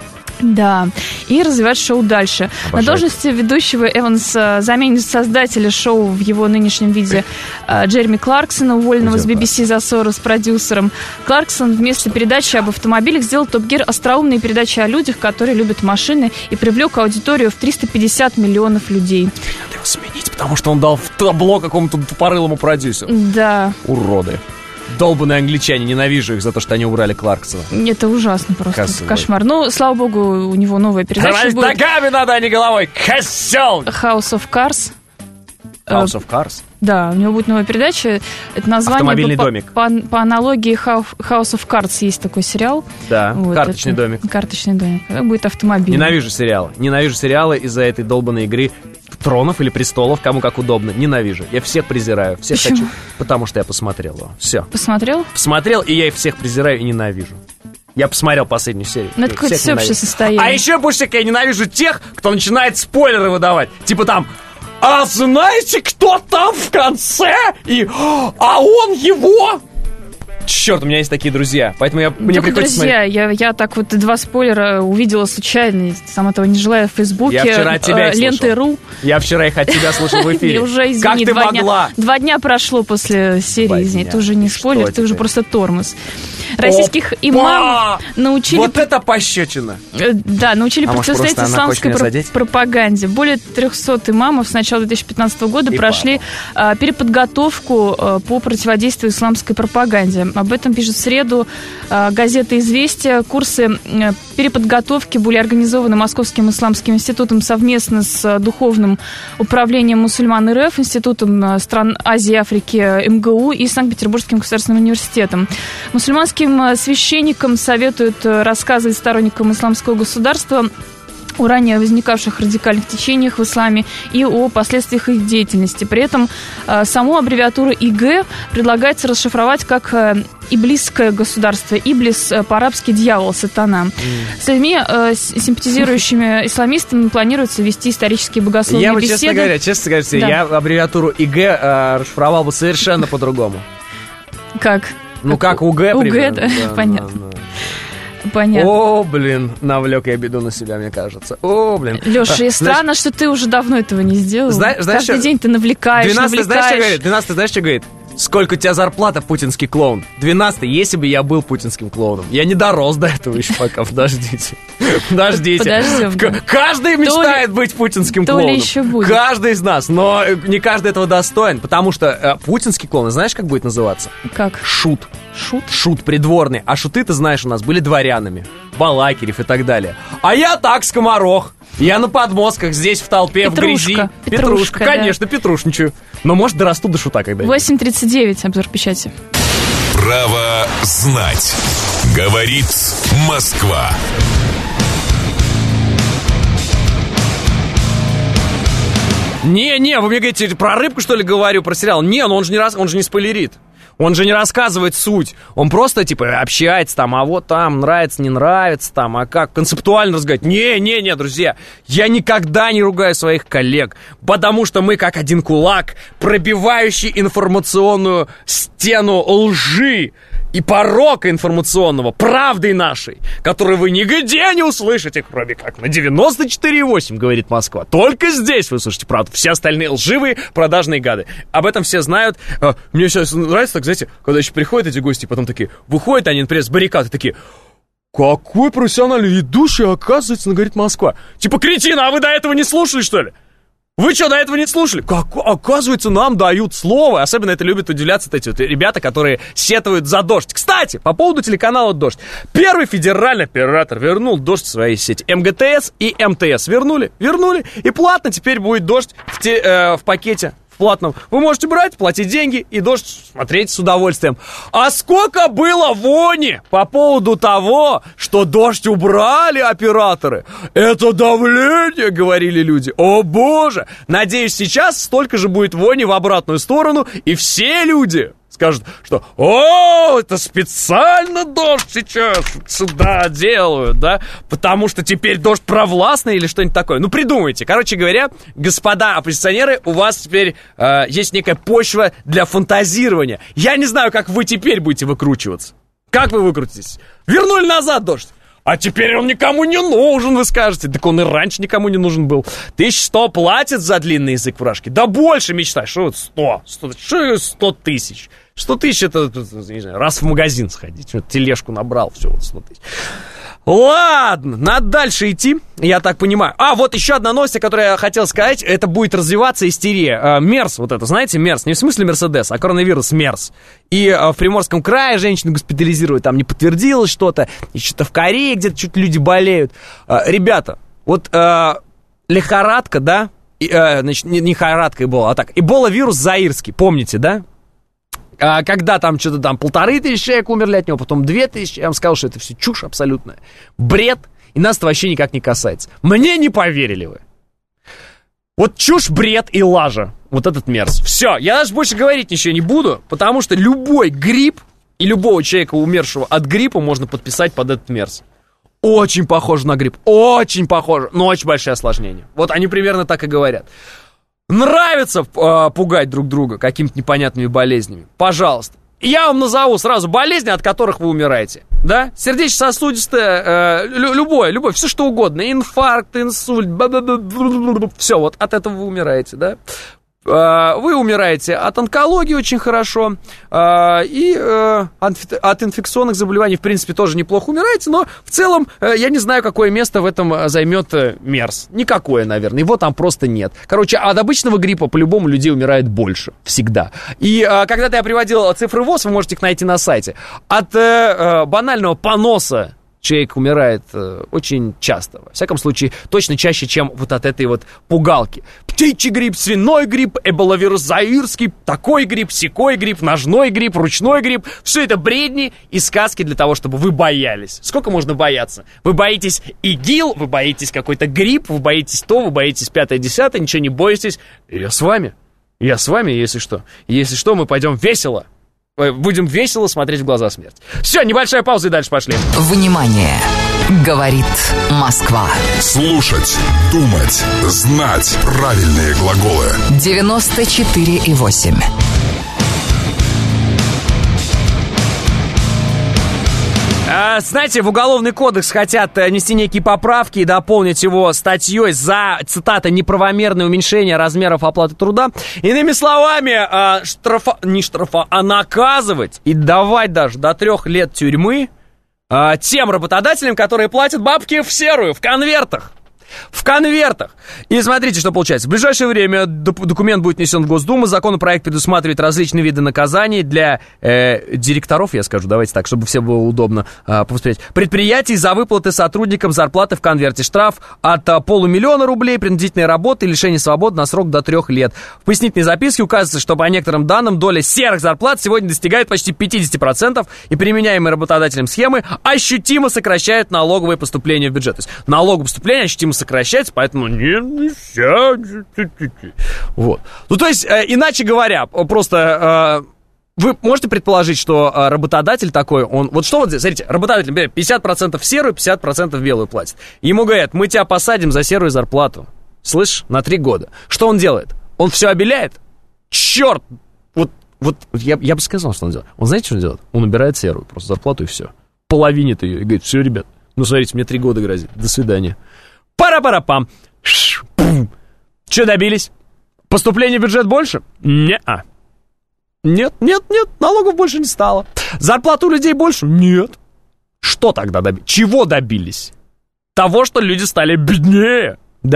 Да, и развивать шоу дальше. Обожаю. На должности ведущего Эванс заменит создателя шоу в его нынешнем виде Джереми Кларксона, уволенного с би би си за ссору с продюсером. Кларксон вместо передачи об автомобилях сделал Топ Гир остроумные передачи о людях, которые любят машины, и привлек аудиторию в триста пятьдесят миллионов людей. Надо его сменить, потому что он дал в табло какому-то тупорылому продюсеру. Да. Уроды. Долбаные англичане, ненавижу их за то, что они убрали Кларксона. Это ужасно просто, Косой. Кошмар. Ну, слава богу, у него новая передача будет. Ногами надо, а не головой, козел! House of Cars. House of Cars? Да, у него будет новая передача. Это название... Автомобильный по, домик. По, по, по аналогии House of Cards есть такой сериал. Да, вот, карточный домик. Карточный домик. Это будет автомобиль. Ненавижу сериалы. Ненавижу сериалы из-за этой долбанной игры тронов или престолов, кому как удобно. Ненавижу. Я всех презираю. Всех Почему? хочу. Потому что я посмотрел его. Все. Посмотрел? Посмотрел, и я их всех презираю и ненавижу. Я посмотрел последнюю серию. Ну, это какое-то всеобщее состояние. А еще больше всего я ненавижу тех, кто начинает спойлеры выдавать. Типа там... А знаете, кто там в конце? И... А он его... Черт, у меня есть такие друзья, поэтому я, мне Только приходится друзья, смотреть. я, я так вот два спойлера увидела случайно, сама того не желая, в Фейсбуке. Я вчера от тебя их Ленты.ру. Я вчера их от тебя слушал в эфире. Уже, извини, как ты два могла? Дня, два дня прошло после серии, Два извини, дня. ты уже не И спойлер, что ты уже теперь? просто тормоз. Российских Опа! имамов научили... Вот это пощечина. Да, научили А может, противостоять просто она хочет исламской меня про- задеть? пропаганде. Более трехсот имамов с начала две тысячи пятнадцатого года И прошли а, переподготовку а, по противодействию исламской пропаганде. Об этом пишет в среду а, газета «Известия». Курсы а, переподготовки были организованы Московским исламским институтом совместно с а, Духовным управлением мусульман РФ, Институтом а, стран Азии и Африки эм гэ у и Санкт-Петербургским государственным университетом. Мусульманским священникам советуют рассказывать сторонникам исламского государства о ранее возникавших радикальных течениях в исламе и о последствиях их деятельности. При этом э, саму аббревиатуру и гэ предлагается расшифровать как э, «Иблисское государство», «Иблис» э, по-арабски «дьявол», «сатана». Mm. С людьми, э, симпатизирующими исламистами, планируется вести исторические богословные я бы, беседы. честно говоря, честно говоря, Да. я аббревиатуру и гэ э, расшифровал бы совершенно по-другому. Как? Ну, как УГ, УГ, примерно. да, Да, понятно. да, да. Понятно. О, блин, навлек я беду на себя, мне кажется. О, блин. Леша, А, и странно, что ты уже давно этого не сделал. Знаешь, знаешь, Каждый что- день ты навлекаешь, двенадцатый, знаешь, что навлекаешь. говорит? двенадцатый, знаешь, что говорит? Сколько у тебя зарплата, путинский клоун? двенадцатый, если бы я был путинским клоуном. Я не дорос до этого еще пока, подождите. Подождите. Подождем. К- Каждый мечтает быть путинским то ли клоуном. еще будет. Каждый из нас, но э, не каждый этого достоин, потому что э, путинский клоун, знаешь, как будет называться? Как? Шут. Шут? Шут придворный. А шуты, ты знаешь, у нас были дворянами. Балакирев и так далее. А я так, скоморох. Я на подмостках, здесь в толпе, Петрушка. в грязи. Петрушка, Петрушка, да. конечно, петрушничаю. Но, может, дорасту до шута когда-нибудь. восемь тридцать девять, обзор печати. Право знать. Говорит Москва. Не-не, вы мне говорите, про рыбку, что ли, говорю, про сериал? Не, ну он же не, рас... он же не спойлерит. Он же не рассказывает суть. Он просто, типа, общается там, а вот там, нравится, не нравится там, а как концептуально разговаривать. Не-не-не, друзья, я никогда не ругаю своих коллег, потому что мы как один кулак, пробивающий информационную стену лжи и порока информационного, правдой нашей, которую вы нигде не услышите, кроме как на девяносто четыре и восемь, говорит Москва. Только здесь вы слышите правду. Все остальные лживые, продажные гады. Об этом все знают. А, мне сейчас нравится, так, знаете, когда еще приходят эти гости, потом такие, выходят они, например, с баррикады, такие... Какой профессиональный ведущий, оказывается, говорит Москва. Типа, кретина, а вы до этого не слушали, что ли? Вы что, до этого не слушали? Как, оказывается, нам дают слово. Особенно это любят удивляться эти вот ребята, которые сетуют за «Дождь». Кстати, по поводу телеканала «Дождь». Первый федеральный оператор вернул «Дождь» в своей сети. МГТС и МТС вернули, вернули. И платно теперь будет «Дождь» в, те, э, в пакете. Платном. Вы можете брать, платить деньги и «Дождь» смотреть с удовольствием. А сколько было вони по поводу того, что «Дождь» убрали операторы? Это давление, говорили люди. О боже! Надеюсь, сейчас столько же будет вони в обратную сторону, и все люди скажут, что «О, это специально «Дождь» сейчас сюда делают, да? Потому что теперь «Дождь» провластный или что-нибудь такое». Ну, придумайте. Короче говоря, господа оппозиционеры, у вас теперь э, есть некая почва для фантазирования. Я не знаю, как вы теперь будете выкручиваться. Как вы выкрутитесь? Вернули назад «Дождь». А теперь он никому не нужен, вы скажете. Так он и раньше никому не нужен был. тысяча сто платит за длинный язык фуражки. Да больше мечтаешь. Что сто? Что сто тысяч? сто тысяч это, не знаю, раз в магазин сходить. Тележку набрал, все, вот сто тысяч. Ладно, надо дальше идти, я так понимаю. А, вот еще одна новость, о которой я хотел сказать. Это будет развиваться истерия. Мерс, вот это, знаете, Мерс. Не в смысле Мерседес, а коронавирус Мерс. И в Приморском крае женщину госпитализируют, там не подтвердилось что-то. И что-то в Корее где-то чуть люди болеют. Ребята, вот э, лихорадка, да? И, э, значит, не, не лихорадка Эбола, а так. Эбола-вирус заирский, помните, да? А когда там что-то там полторы тысячи человек умерли от него, потом две тысячи, я вам сказал, что это все чушь абсолютная. Бред, и нас это вообще никак не касается. Мне не поверили вы. Вот чушь, бред и лажа. Вот этот мерз. Все, я даже больше говорить ничего не буду, потому что любой грипп и любого человека, умершего от гриппа, можно подписать под этот мерз. Очень похоже на грипп, очень похоже, но очень большое осложнение. Вот они примерно так и говорят. Нравится э, пугать друг друга какими-то непонятными болезнями? Пожалуйста. Я вам назову сразу болезни, от которых вы умираете. Да? Сердечно-сосудистое, э, лю- любое, любое, все что угодно. Инфаркт, инсульт, все, вот от этого вы умираете, да? Вы умираете от онкологии очень хорошо, и от инфекционных заболеваний, в принципе, тоже неплохо умираете, но в целом я не знаю, какое место в этом займет мерс. Никакое, наверное, его там просто нет. Короче, от обычного гриппа по-любому людей умирает больше, всегда. И когда-то я приводил цифры ВОЗ, вы можете их найти на сайте. От банального поноса человек умирает э, очень часто. Во всяком случае, точно чаще, чем вот от этой вот пугалки. Птичий грипп, свиной грипп, эболавирус заирский, такой грипп, сякой грипп, ножной грипп, ручной грипп. Все это бредни и сказки для того, чтобы вы боялись. Сколько можно бояться? Вы боитесь ИГИЛ, вы боитесь какой-то грипп, вы боитесь то, вы боитесь пятое-десятое, ничего не боитесь. Я с вами. Я с вами, если что. Если что, мы пойдем весело. Будем весело смотреть в глаза смерти. Все, небольшая пауза и дальше пошли. Внимание! Говорит Москва. Слушать, думать, знать правильные глаголы. девяносто четыре и восемь. Знаете, в Уголовный кодекс хотят внести некие поправки и дополнить его статьей за, цитата, неправомерное уменьшение размеров оплаты труда. Иными словами, штрафа, не штрафа, а наказывать и давать даже до трех лет тюрьмы тем работодателям, которые платят бабки в серую, в конвертах. В конвертах. И смотрите, что получается. В ближайшее время документ будет внесен в Госдуму. Законопроект предусматривает различные виды наказаний для э, директоров, я скажу, давайте так, чтобы всем было удобно э, повоспринять. Предприятий за выплаты сотрудникам зарплаты в конверте. Штраф от э, полумиллиона рублей, принудительной работы и лишение свободы на срок до трех лет. В пояснительной записке указывается, что по некоторым данным доля серых зарплат сегодня достигает почти пятьдесят процентов, и применяемые работодателем схемы ощутимо сокращают налоговые поступления в бюджет. То есть налоговые поступления ощутимо сокращается, поэтому нельзя. Вот. Ну, то есть, э, иначе говоря, просто э, вы можете предположить, что э, работодатель такой, он, вот что вот здесь, смотрите, работодатель, например, пятьдесят процентов серую, пятьдесят процентов белую платит. Ему говорят, мы тебя посадим за серую зарплату, слышь, на три года. Что он делает? Он все обеляет? Черт! Вот, вот я, я бы сказал, что он делает. Он знаете, что он делает? Он убирает серую, просто зарплату и все. Половинит ее и говорит, все, ребят, ну, смотрите, мне три года грозит, до свидания. Пара-пара-пам. Что добились? Поступление в бюджет больше? Не-а. Нет, нет, нет, налогов больше не стало. Зарплату у людей больше? Нет. Что тогда добились? Чего добились? Того, что люди стали беднее, да?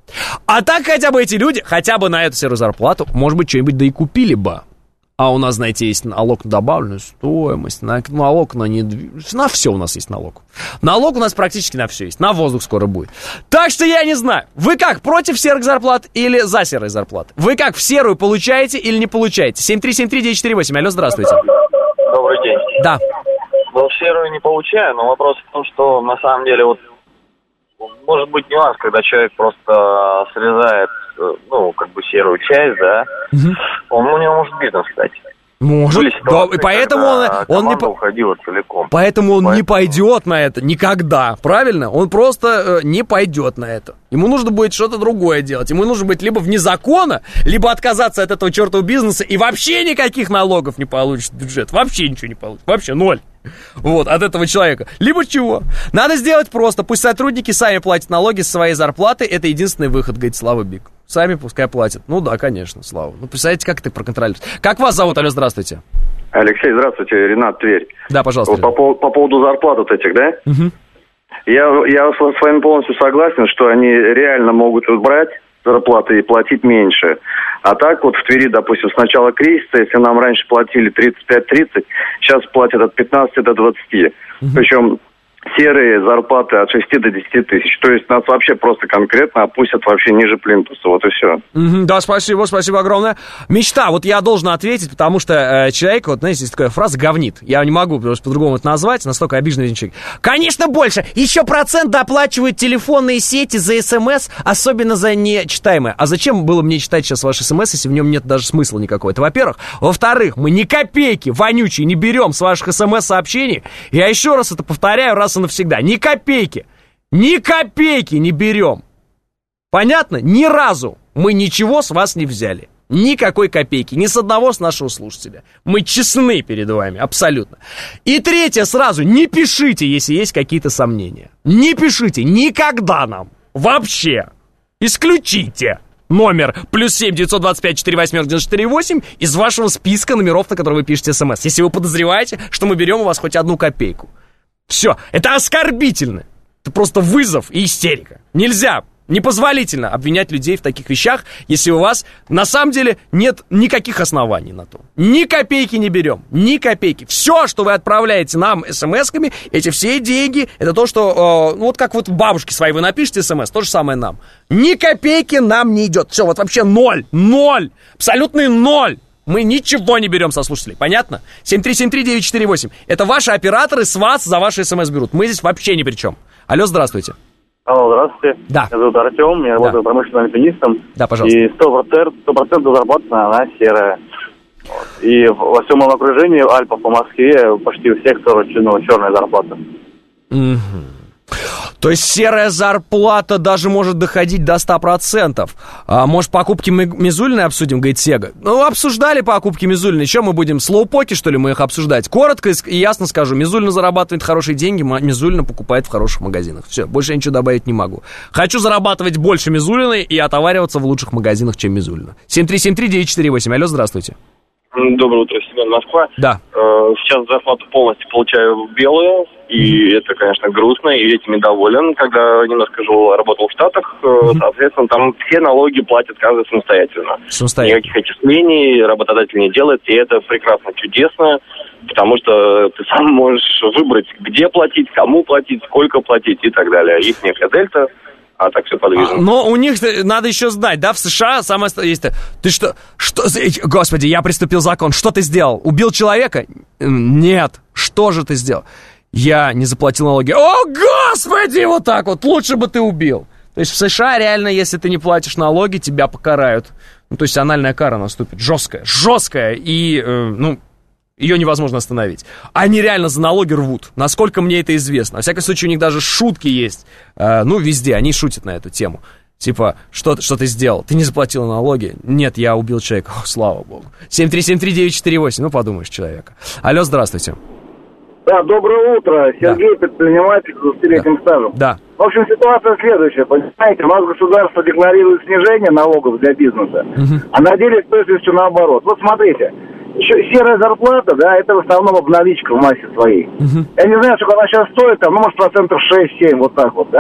А так хотя бы эти люди, хотя бы на эту серую зарплату, может быть, что-нибудь да и купили бы. А у нас, знаете, есть налог на добавленную стоимость, на, налог на недвижимость, на все у нас есть налог. Налог у нас практически на все есть, на воздух скоро будет. Так что я не знаю, вы как, против серых зарплат или за серые зарплаты? Вы как, в серую получаете или не получаете? семь три семь три девять четыре восемь, алло, здравствуйте. Добрый день. Да. Ну, в серую не получаю, но вопрос в том, что на самом деле вот может быть нюанс, когда человек просто срезает, ну, как бы серую часть, да, угу. он, у него может бизнес, кстати. Может, да, и поэтому он, он не уходила целиком. Поэтому он поэтому... не пойдет на это никогда, правильно? Он просто э, не пойдет на это. Ему нужно будет что-то другое делать. Ему нужно быть либо вне закона, либо отказаться от этого чертового бизнеса и вообще никаких налогов не получит бюджет. Вообще ничего не получит. Вообще ноль. Вот, от этого человека. Либо чего? Надо сделать просто. Пусть сотрудники сами платят налоги с своей зарплаты. Это единственный выход, говорит Слава Бик. Сами пускай платят. Ну да, конечно, Слава. Ну, представляете, как это проконтролировать? Как вас зовут? Алло, здравствуйте. Алексей, здравствуйте. Ренат, Тверь. Да, пожалуйста. Вот по, по поводу зарплат вот этих, да? Угу. Я, я с вами полностью согласен, что они реально могут брать зарплаты и платить меньше. А так вот в Твери, допустим, с начала кризиса, если нам раньше платили тридцать пять тридцать, сейчас платят от пятнадцати до двадцати. Угу. Причем серые зарплаты от шести до десяти тысяч. То есть нас вообще просто конкретно опустят вообще ниже плинтуса. Вот и все. Mm-hmm, да, спасибо, спасибо огромное. Мечта, вот я должен ответить, потому что э, человек, вот, знаете, есть такая фраза «говнит». Я не могу просто по-другому это назвать, настолько обиженный человек. Конечно, больше. Еще процент доплачивают телефонные сети за СМС, особенно за нечитаемые. А зачем было мне читать сейчас ваши СМС, если в нем нет даже смысла никакого? Это во-первых. Во-вторых, мы ни копейки вонючие не берем с ваших СМС-сообщений. Я еще раз это повторяю, раз и навсегда. Ни копейки. Ни копейки не берем. Понятно? Ни разу мы ничего с вас не взяли. Никакой копейки. Ни с одного с нашего слушателя. Мы честны перед вами. Абсолютно. И третье сразу. Не пишите, если есть какие-то сомнения. Не пишите. Никогда нам. Вообще. Исключите номер плюс семь девятьсот двадцать пять четыре восемь девяносто четыре восемь из вашего списка номеров, на которые вы пишете смс. Если вы подозреваете, что мы берем у вас хоть одну копейку. Все, это оскорбительно. Это просто вызов и истерика. Нельзя, непозволительно обвинять людей в таких вещах, если у вас на самом деле нет никаких оснований на то. Ни копейки не берем, ни копейки. Все, что вы отправляете нам смс-ками, эти все деньги, это то, что, э, ну вот как вот бабушке своей вы напишите смс, то же самое нам. Ни копейки нам не идет. Все, вот вообще ноль, ноль, абсолютный ноль. Мы ничего не берем со слушателей, понятно? семь три семь три девять четыре восемь. Это ваши операторы с вас за ваши смс берут. Мы здесь вообще ни при чем. Алло, здравствуйте. Алло, здравствуйте. Да. Меня зовут Артем, я работаю да. промышленным альпинистом. Да, пожалуйста. И сто процентов зарплата, она серая. И во всем моем окружении Альпов по Москве почти у всех ну, черная зарплата. Угу. То есть серая зарплата даже может доходить до ста процентов. А, может, покупки Мизулиной обсудим, говорит Сега? Ну, обсуждали покупки Мизулиной. Еще мы будем, слоупоки, что ли, мы их обсуждать? Коротко и ясно скажу. Мизулина зарабатывает хорошие деньги, Мизулина покупает в хороших магазинах. Все, больше я ничего добавить не могу. Хочу зарабатывать больше Мизулиной и отовариваться в лучших магазинах, чем Мизулина. семь три семь три девять четыре восемь. Алло, здравствуйте. Доброе утро, Семен, Москва. Да. Сейчас зарплату полностью получаю белую, и mm-hmm. это, конечно, грустно, и этим недоволен. Когда немножко жил, работал в Штатах, mm-hmm. соответственно, там все налоги платят каждый самостоятельно. Самостоятельно. Никаких отчислений работодатель не делает, и это прекрасно, чудесно, потому что ты сам можешь выбрать, где платить, кому платить, сколько платить и так далее. Их некая дельта. А так все подвижно. А, но у них надо еще знать, да, в США самое есть. Ты что, что, господи, я приступил закон. Что ты сделал? Убил человека? Нет. Что же ты сделал? Я не заплатил налоги. О, господи, вот так вот. Лучше бы ты убил. То есть в США реально, если ты не платишь налоги, тебя покарают. Ну, то есть анальная кара наступит. Жесткая, жесткая. И, э, ну... ее невозможно остановить. Они реально за налоги рвут. Насколько мне это известно. Во всяком случае, у них даже шутки есть. Э, ну, везде. Они шутят на эту тему. Типа, что, что ты сделал? Ты не заплатил налоги? Нет, я убил человека. О, слава богу. семь три семь три девять четыре восемь. Ну, подумаешь, человека. Алло, здравствуйте. Да, доброе утро. Сергей, да. Предприниматель с двадцатилетним да. стажем. Да. В общем, ситуация следующая. Понимаете, у нас государство декларирует снижение налогов для бизнеса, угу. а на деле с точностью наоборот. Вот смотрите. Серая зарплата, да, это в основном обналичка в массе своей. Uh-huh. Я не знаю, сколько она сейчас стоит, там, ну, может, процентов шесть-семь, вот так вот, да.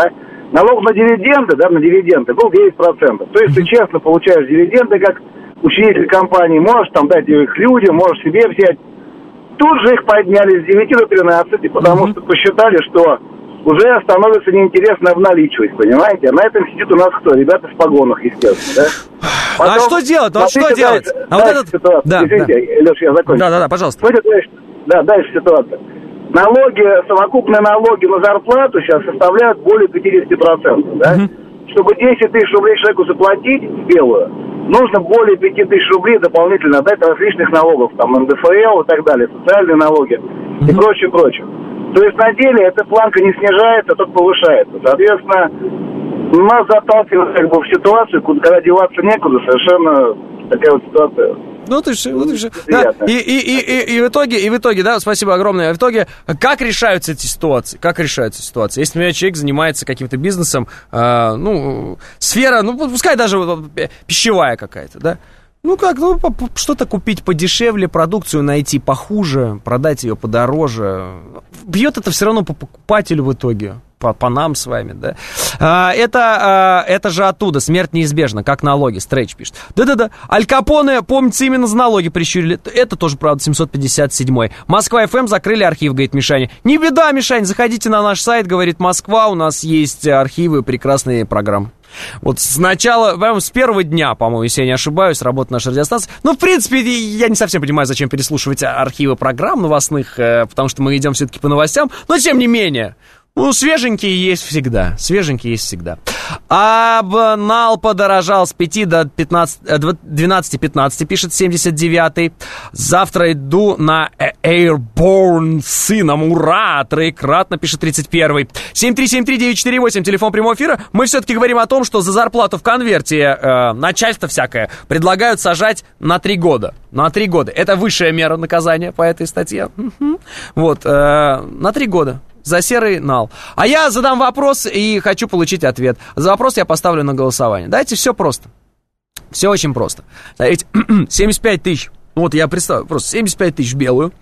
налог на дивиденды, да, на дивиденды был девять процентов. То есть ты честно получаешь дивиденды, как учредитель компании, можешь там дать их людям, можешь себе взять. Тут же их подняли с девяти до тринадцати, потому mm-hmm. что посчитали, что уже становится неинтересно обналичивать, понимаете? А на этом сидит у нас кто? Ребята в погонах, естественно, да? Потом, а что делать? А что делать? Дальше, а дальше вот этот... ситуация. Да, Извините, да. Леша, я закончу. Да, да, да, пожалуйста. Смотрите, дальше, да, дальше ситуация. Налоги, совокупные налоги на зарплату сейчас составляют более пятьдесят процентов, да? Mm-hmm. Чтобы десять тысяч рублей человеку заплатить в белую, нужно более пять тысяч рублей дополнительно дать различных налогов, там, эн дэ эф эл и так далее, социальные налоги mm-hmm. и прочее, прочее. То есть на деле эта планка не снижается, а только повышается. Соответственно, нас заталкивают как бы в ситуацию, когда деваться некуда, совершенно такая вот ситуация. Ну ты же, ну ты же. Да. И, и, и, и, и в итоге, и в итоге, да, спасибо огромное. В итоге, как решаются эти ситуации? Как решаются ситуации? Если, например, человек занимается каким-то бизнесом, э, ну, сфера, ну, пускай даже вот, пищевая какая-то, да? Ну как, ну что-то купить подешевле, продукцию найти похуже, продать ее подороже. Бьет это все равно по покупателю в итоге. По, по нам с вами, да. А, это, а, это же оттуда, смерть неизбежна, как налоги, Стрэч пишет. Да-да-да, Аль Капоне, помнится, именно за налоги прищурили. Это тоже, правда, семьсот пятьдесят седьмой. Москва эф эм закрыли архив, говорит Мишаня. Не беда, Мишань, заходите на наш сайт, говорит Москва, у нас есть архивы, прекрасные программы. Вот сначала, прямо с первого дня, по-моему, если я не ошибаюсь, работает наша радиостанция. Ну, в принципе, я не совсем понимаю, зачем переслушивать архивы программ новостных, потому что мы идем все-таки по новостям, но тем не менее... Ну, свеженькие есть всегда. Свеженькие есть всегда. Обнал подорожал с пяти до двенадцати-пятнадцати, пишет семьдесят девятый. Завтра иду на Airborne с сыном. Ура! Троекратно, пишет тридцать первый. семь три семь три девять четыре восемь, телефон прямого эфира. Мы все-таки говорим о том, что за зарплату в конверте э, начальство всякое предлагают сажать на три года. На три года. Это высшая мера наказания по этой статье. Вот, э, на три года. За серый нал. А я задам вопрос и хочу получить ответ. За вопрос я поставлю на голосование. Давайте все просто. Все очень просто. Смотрите, семьдесят пять тысяч. Вот я представлю, просто семьдесят пять тысяч белую.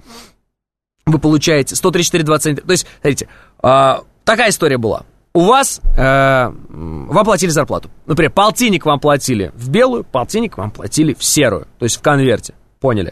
Вы получаете сто тридцать четыре двадцать один. То есть, смотрите, э, такая история была. У вас, э, вам платили зарплату. Например, полтинник вам платили в белую, полтинник вам платили в серую. То есть в конверте. Поняли?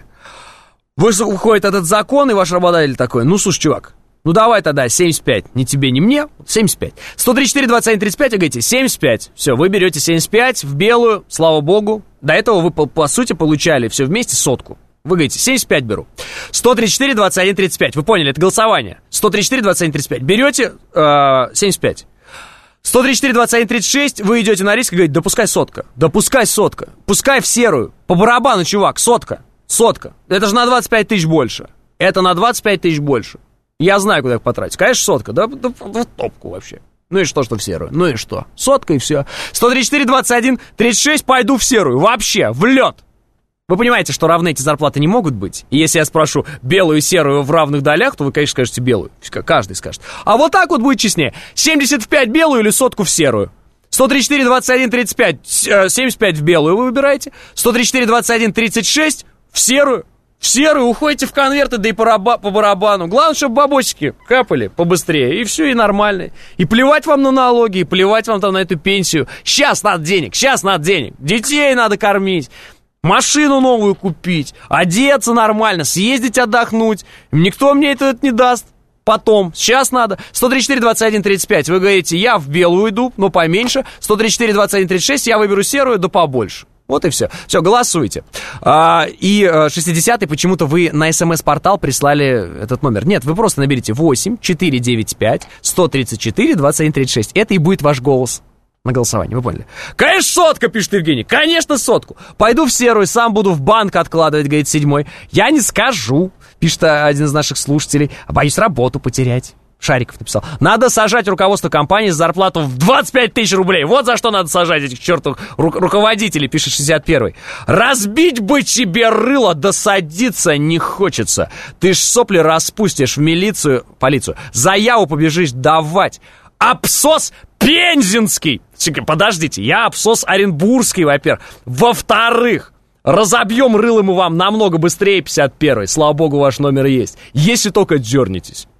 Вы, уходит этот закон, и ваш работодатель такой: ну, слушай, чувак, ну давай тогда семьдесят пять, ни тебе, ни мне, семьдесят пять. сто тридцать четыре двадцать один тридцать пять, вы говорите семьдесят пять. Все, вы берете семьдесят пять в белую, слава богу. До этого вы, по, по сути, получали все вместе сотку. Вы говорите, семьдесят пять беру. сто тридцать четыре двадцать один тридцать пять, вы поняли, это голосование. сто тридцать четыре двадцать один тридцать пять, берете э, семьдесят пять. сто тридцать четыре двадцать один тридцать шесть, вы идете на риск и говорите, да пускай сотка, да пускай сотка, пускай в серую, по барабану, чувак, сотка, сотка. Это же на двадцать пять тысяч больше. Это на двадцать пять тысяч больше. Я знаю, куда их потратить. Конечно, сотка, да, да, да в топку вообще. Ну и что, что в серую? Ну и что? Сотка и все. сто тридцать четыре двадцать один тридцать шесть, пойду в серую. Вообще, в лед. Вы понимаете, что равны эти зарплаты не могут быть? И если я спрошу белую и серую в равных долях, то вы, конечно, скажете белую. Каждый скажет. А вот так вот будет честнее. семьдесят пять белую или сотку в серую? сто тридцать четыре двадцать один тридцать пять, семьдесят пять в белую вы выбираете. сто тридцать четыре двадцать один тридцать шесть в серую. В серую, уходите в конверты, да и по, раба, по барабану. Главное, чтобы бабосики капали побыстрее. И все, и нормально. И плевать вам на налоги, и плевать вам там на эту пенсию. Сейчас надо денег, сейчас надо денег. Детей надо кормить. Машину новую купить. Одеться нормально, съездить отдохнуть. Никто мне это, это не даст. Потом, сейчас надо. сто тридцать четыре двадцать один тридцать пять. Вы говорите, я в белую иду, но поменьше. сто тридцать четыре двадцать один тридцать шесть, я выберу серую, да побольше. Вот и все. Все, голосуйте. А, и шестидесятый, почему-то вы на смс-портал прислали этот номер. Нет, вы просто наберите восемь четыреста девяносто пять сто тридцать четыре двадцать один тридцать шесть. Это и будет ваш голос на голосование, вы поняли? Конечно, сотка, пишет Евгений. Конечно, сотку. Пойду в серую, сам буду в банк откладывать, говорит седьмой. Я не скажу, пишет один из наших слушателей. Боюсь работу потерять. Шариков написал. Надо сажать руководство компании с зарплату в двадцать пять тысяч рублей. Вот за что надо сажать этих чертовых ру- руководителей, пишет шестьдесят первый. Разбить бы тебе рыло, да садиться не хочется. Ты ж сопли распустишь в милицию, полицию. Заяву побежишь давать. Абсос пензенский. Подождите, я абсос оренбургский, во-первых. Во-вторых, разобьем рыло мы вам намного быстрее пятьдесят первый. Слава богу, ваш номер есть. Если только дернетесь.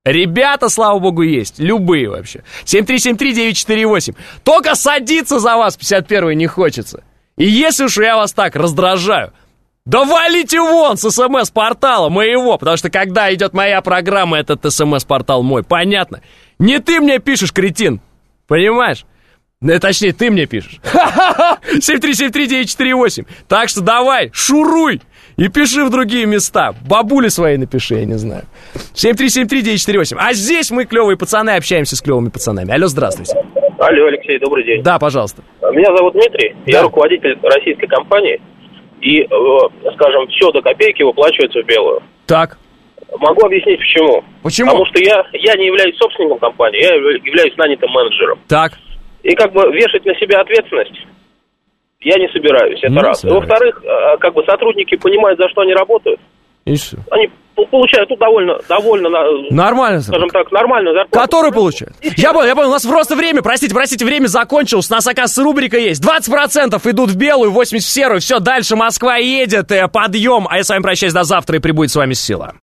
Ребята, слава богу, есть. Любые вообще. семь три семь три девять четыре восемь. Только садиться за вас пятьдесят первый не хочется. И если уж я вас так раздражаю, да валите вон с СМС-портала моего, потому что когда идет моя программа, этот СМС-портал мой. Понятно? Не ты мне пишешь, кретин. Понимаешь? Ну, точнее, ты мне пишешь. Ха-ха-ха! семь три семь три девять четыре восемь. Так что давай, шуруй и пиши в другие места. Бабули свои напиши, я не знаю. семь три семь три девять четыре восемь. А здесь мы, клевые пацаны, общаемся с клевыми пацанами. Алло, здравствуйте. Алло, Алексей, добрый день. Да, пожалуйста. Меня зовут Дмитрий, да. Я руководитель российской компании. И, скажем, все до копейки выплачивается в белую. Так. Могу объяснить, почему. Почему? Потому что я, я не являюсь собственником компании, я являюсь нанятым менеджером. Так. И как бы вешать на себя ответственность я не собираюсь, это не раз. собираюсь. И во-вторых, как бы сотрудники понимают, за что они работают. И что? Они получают тут довольно, довольно, нормально, скажем так, нормальную зарплату. Который получает? Я понял, я понял, у нас просто время, простите, простите, время закончилось, у нас, оказывается, рубрика есть. двадцать процентов идут в белую, восемьдесят процентов в серую, все, дальше Москва едет, подъем. А я с вами прощаюсь до завтра, и прибудет с вами сила.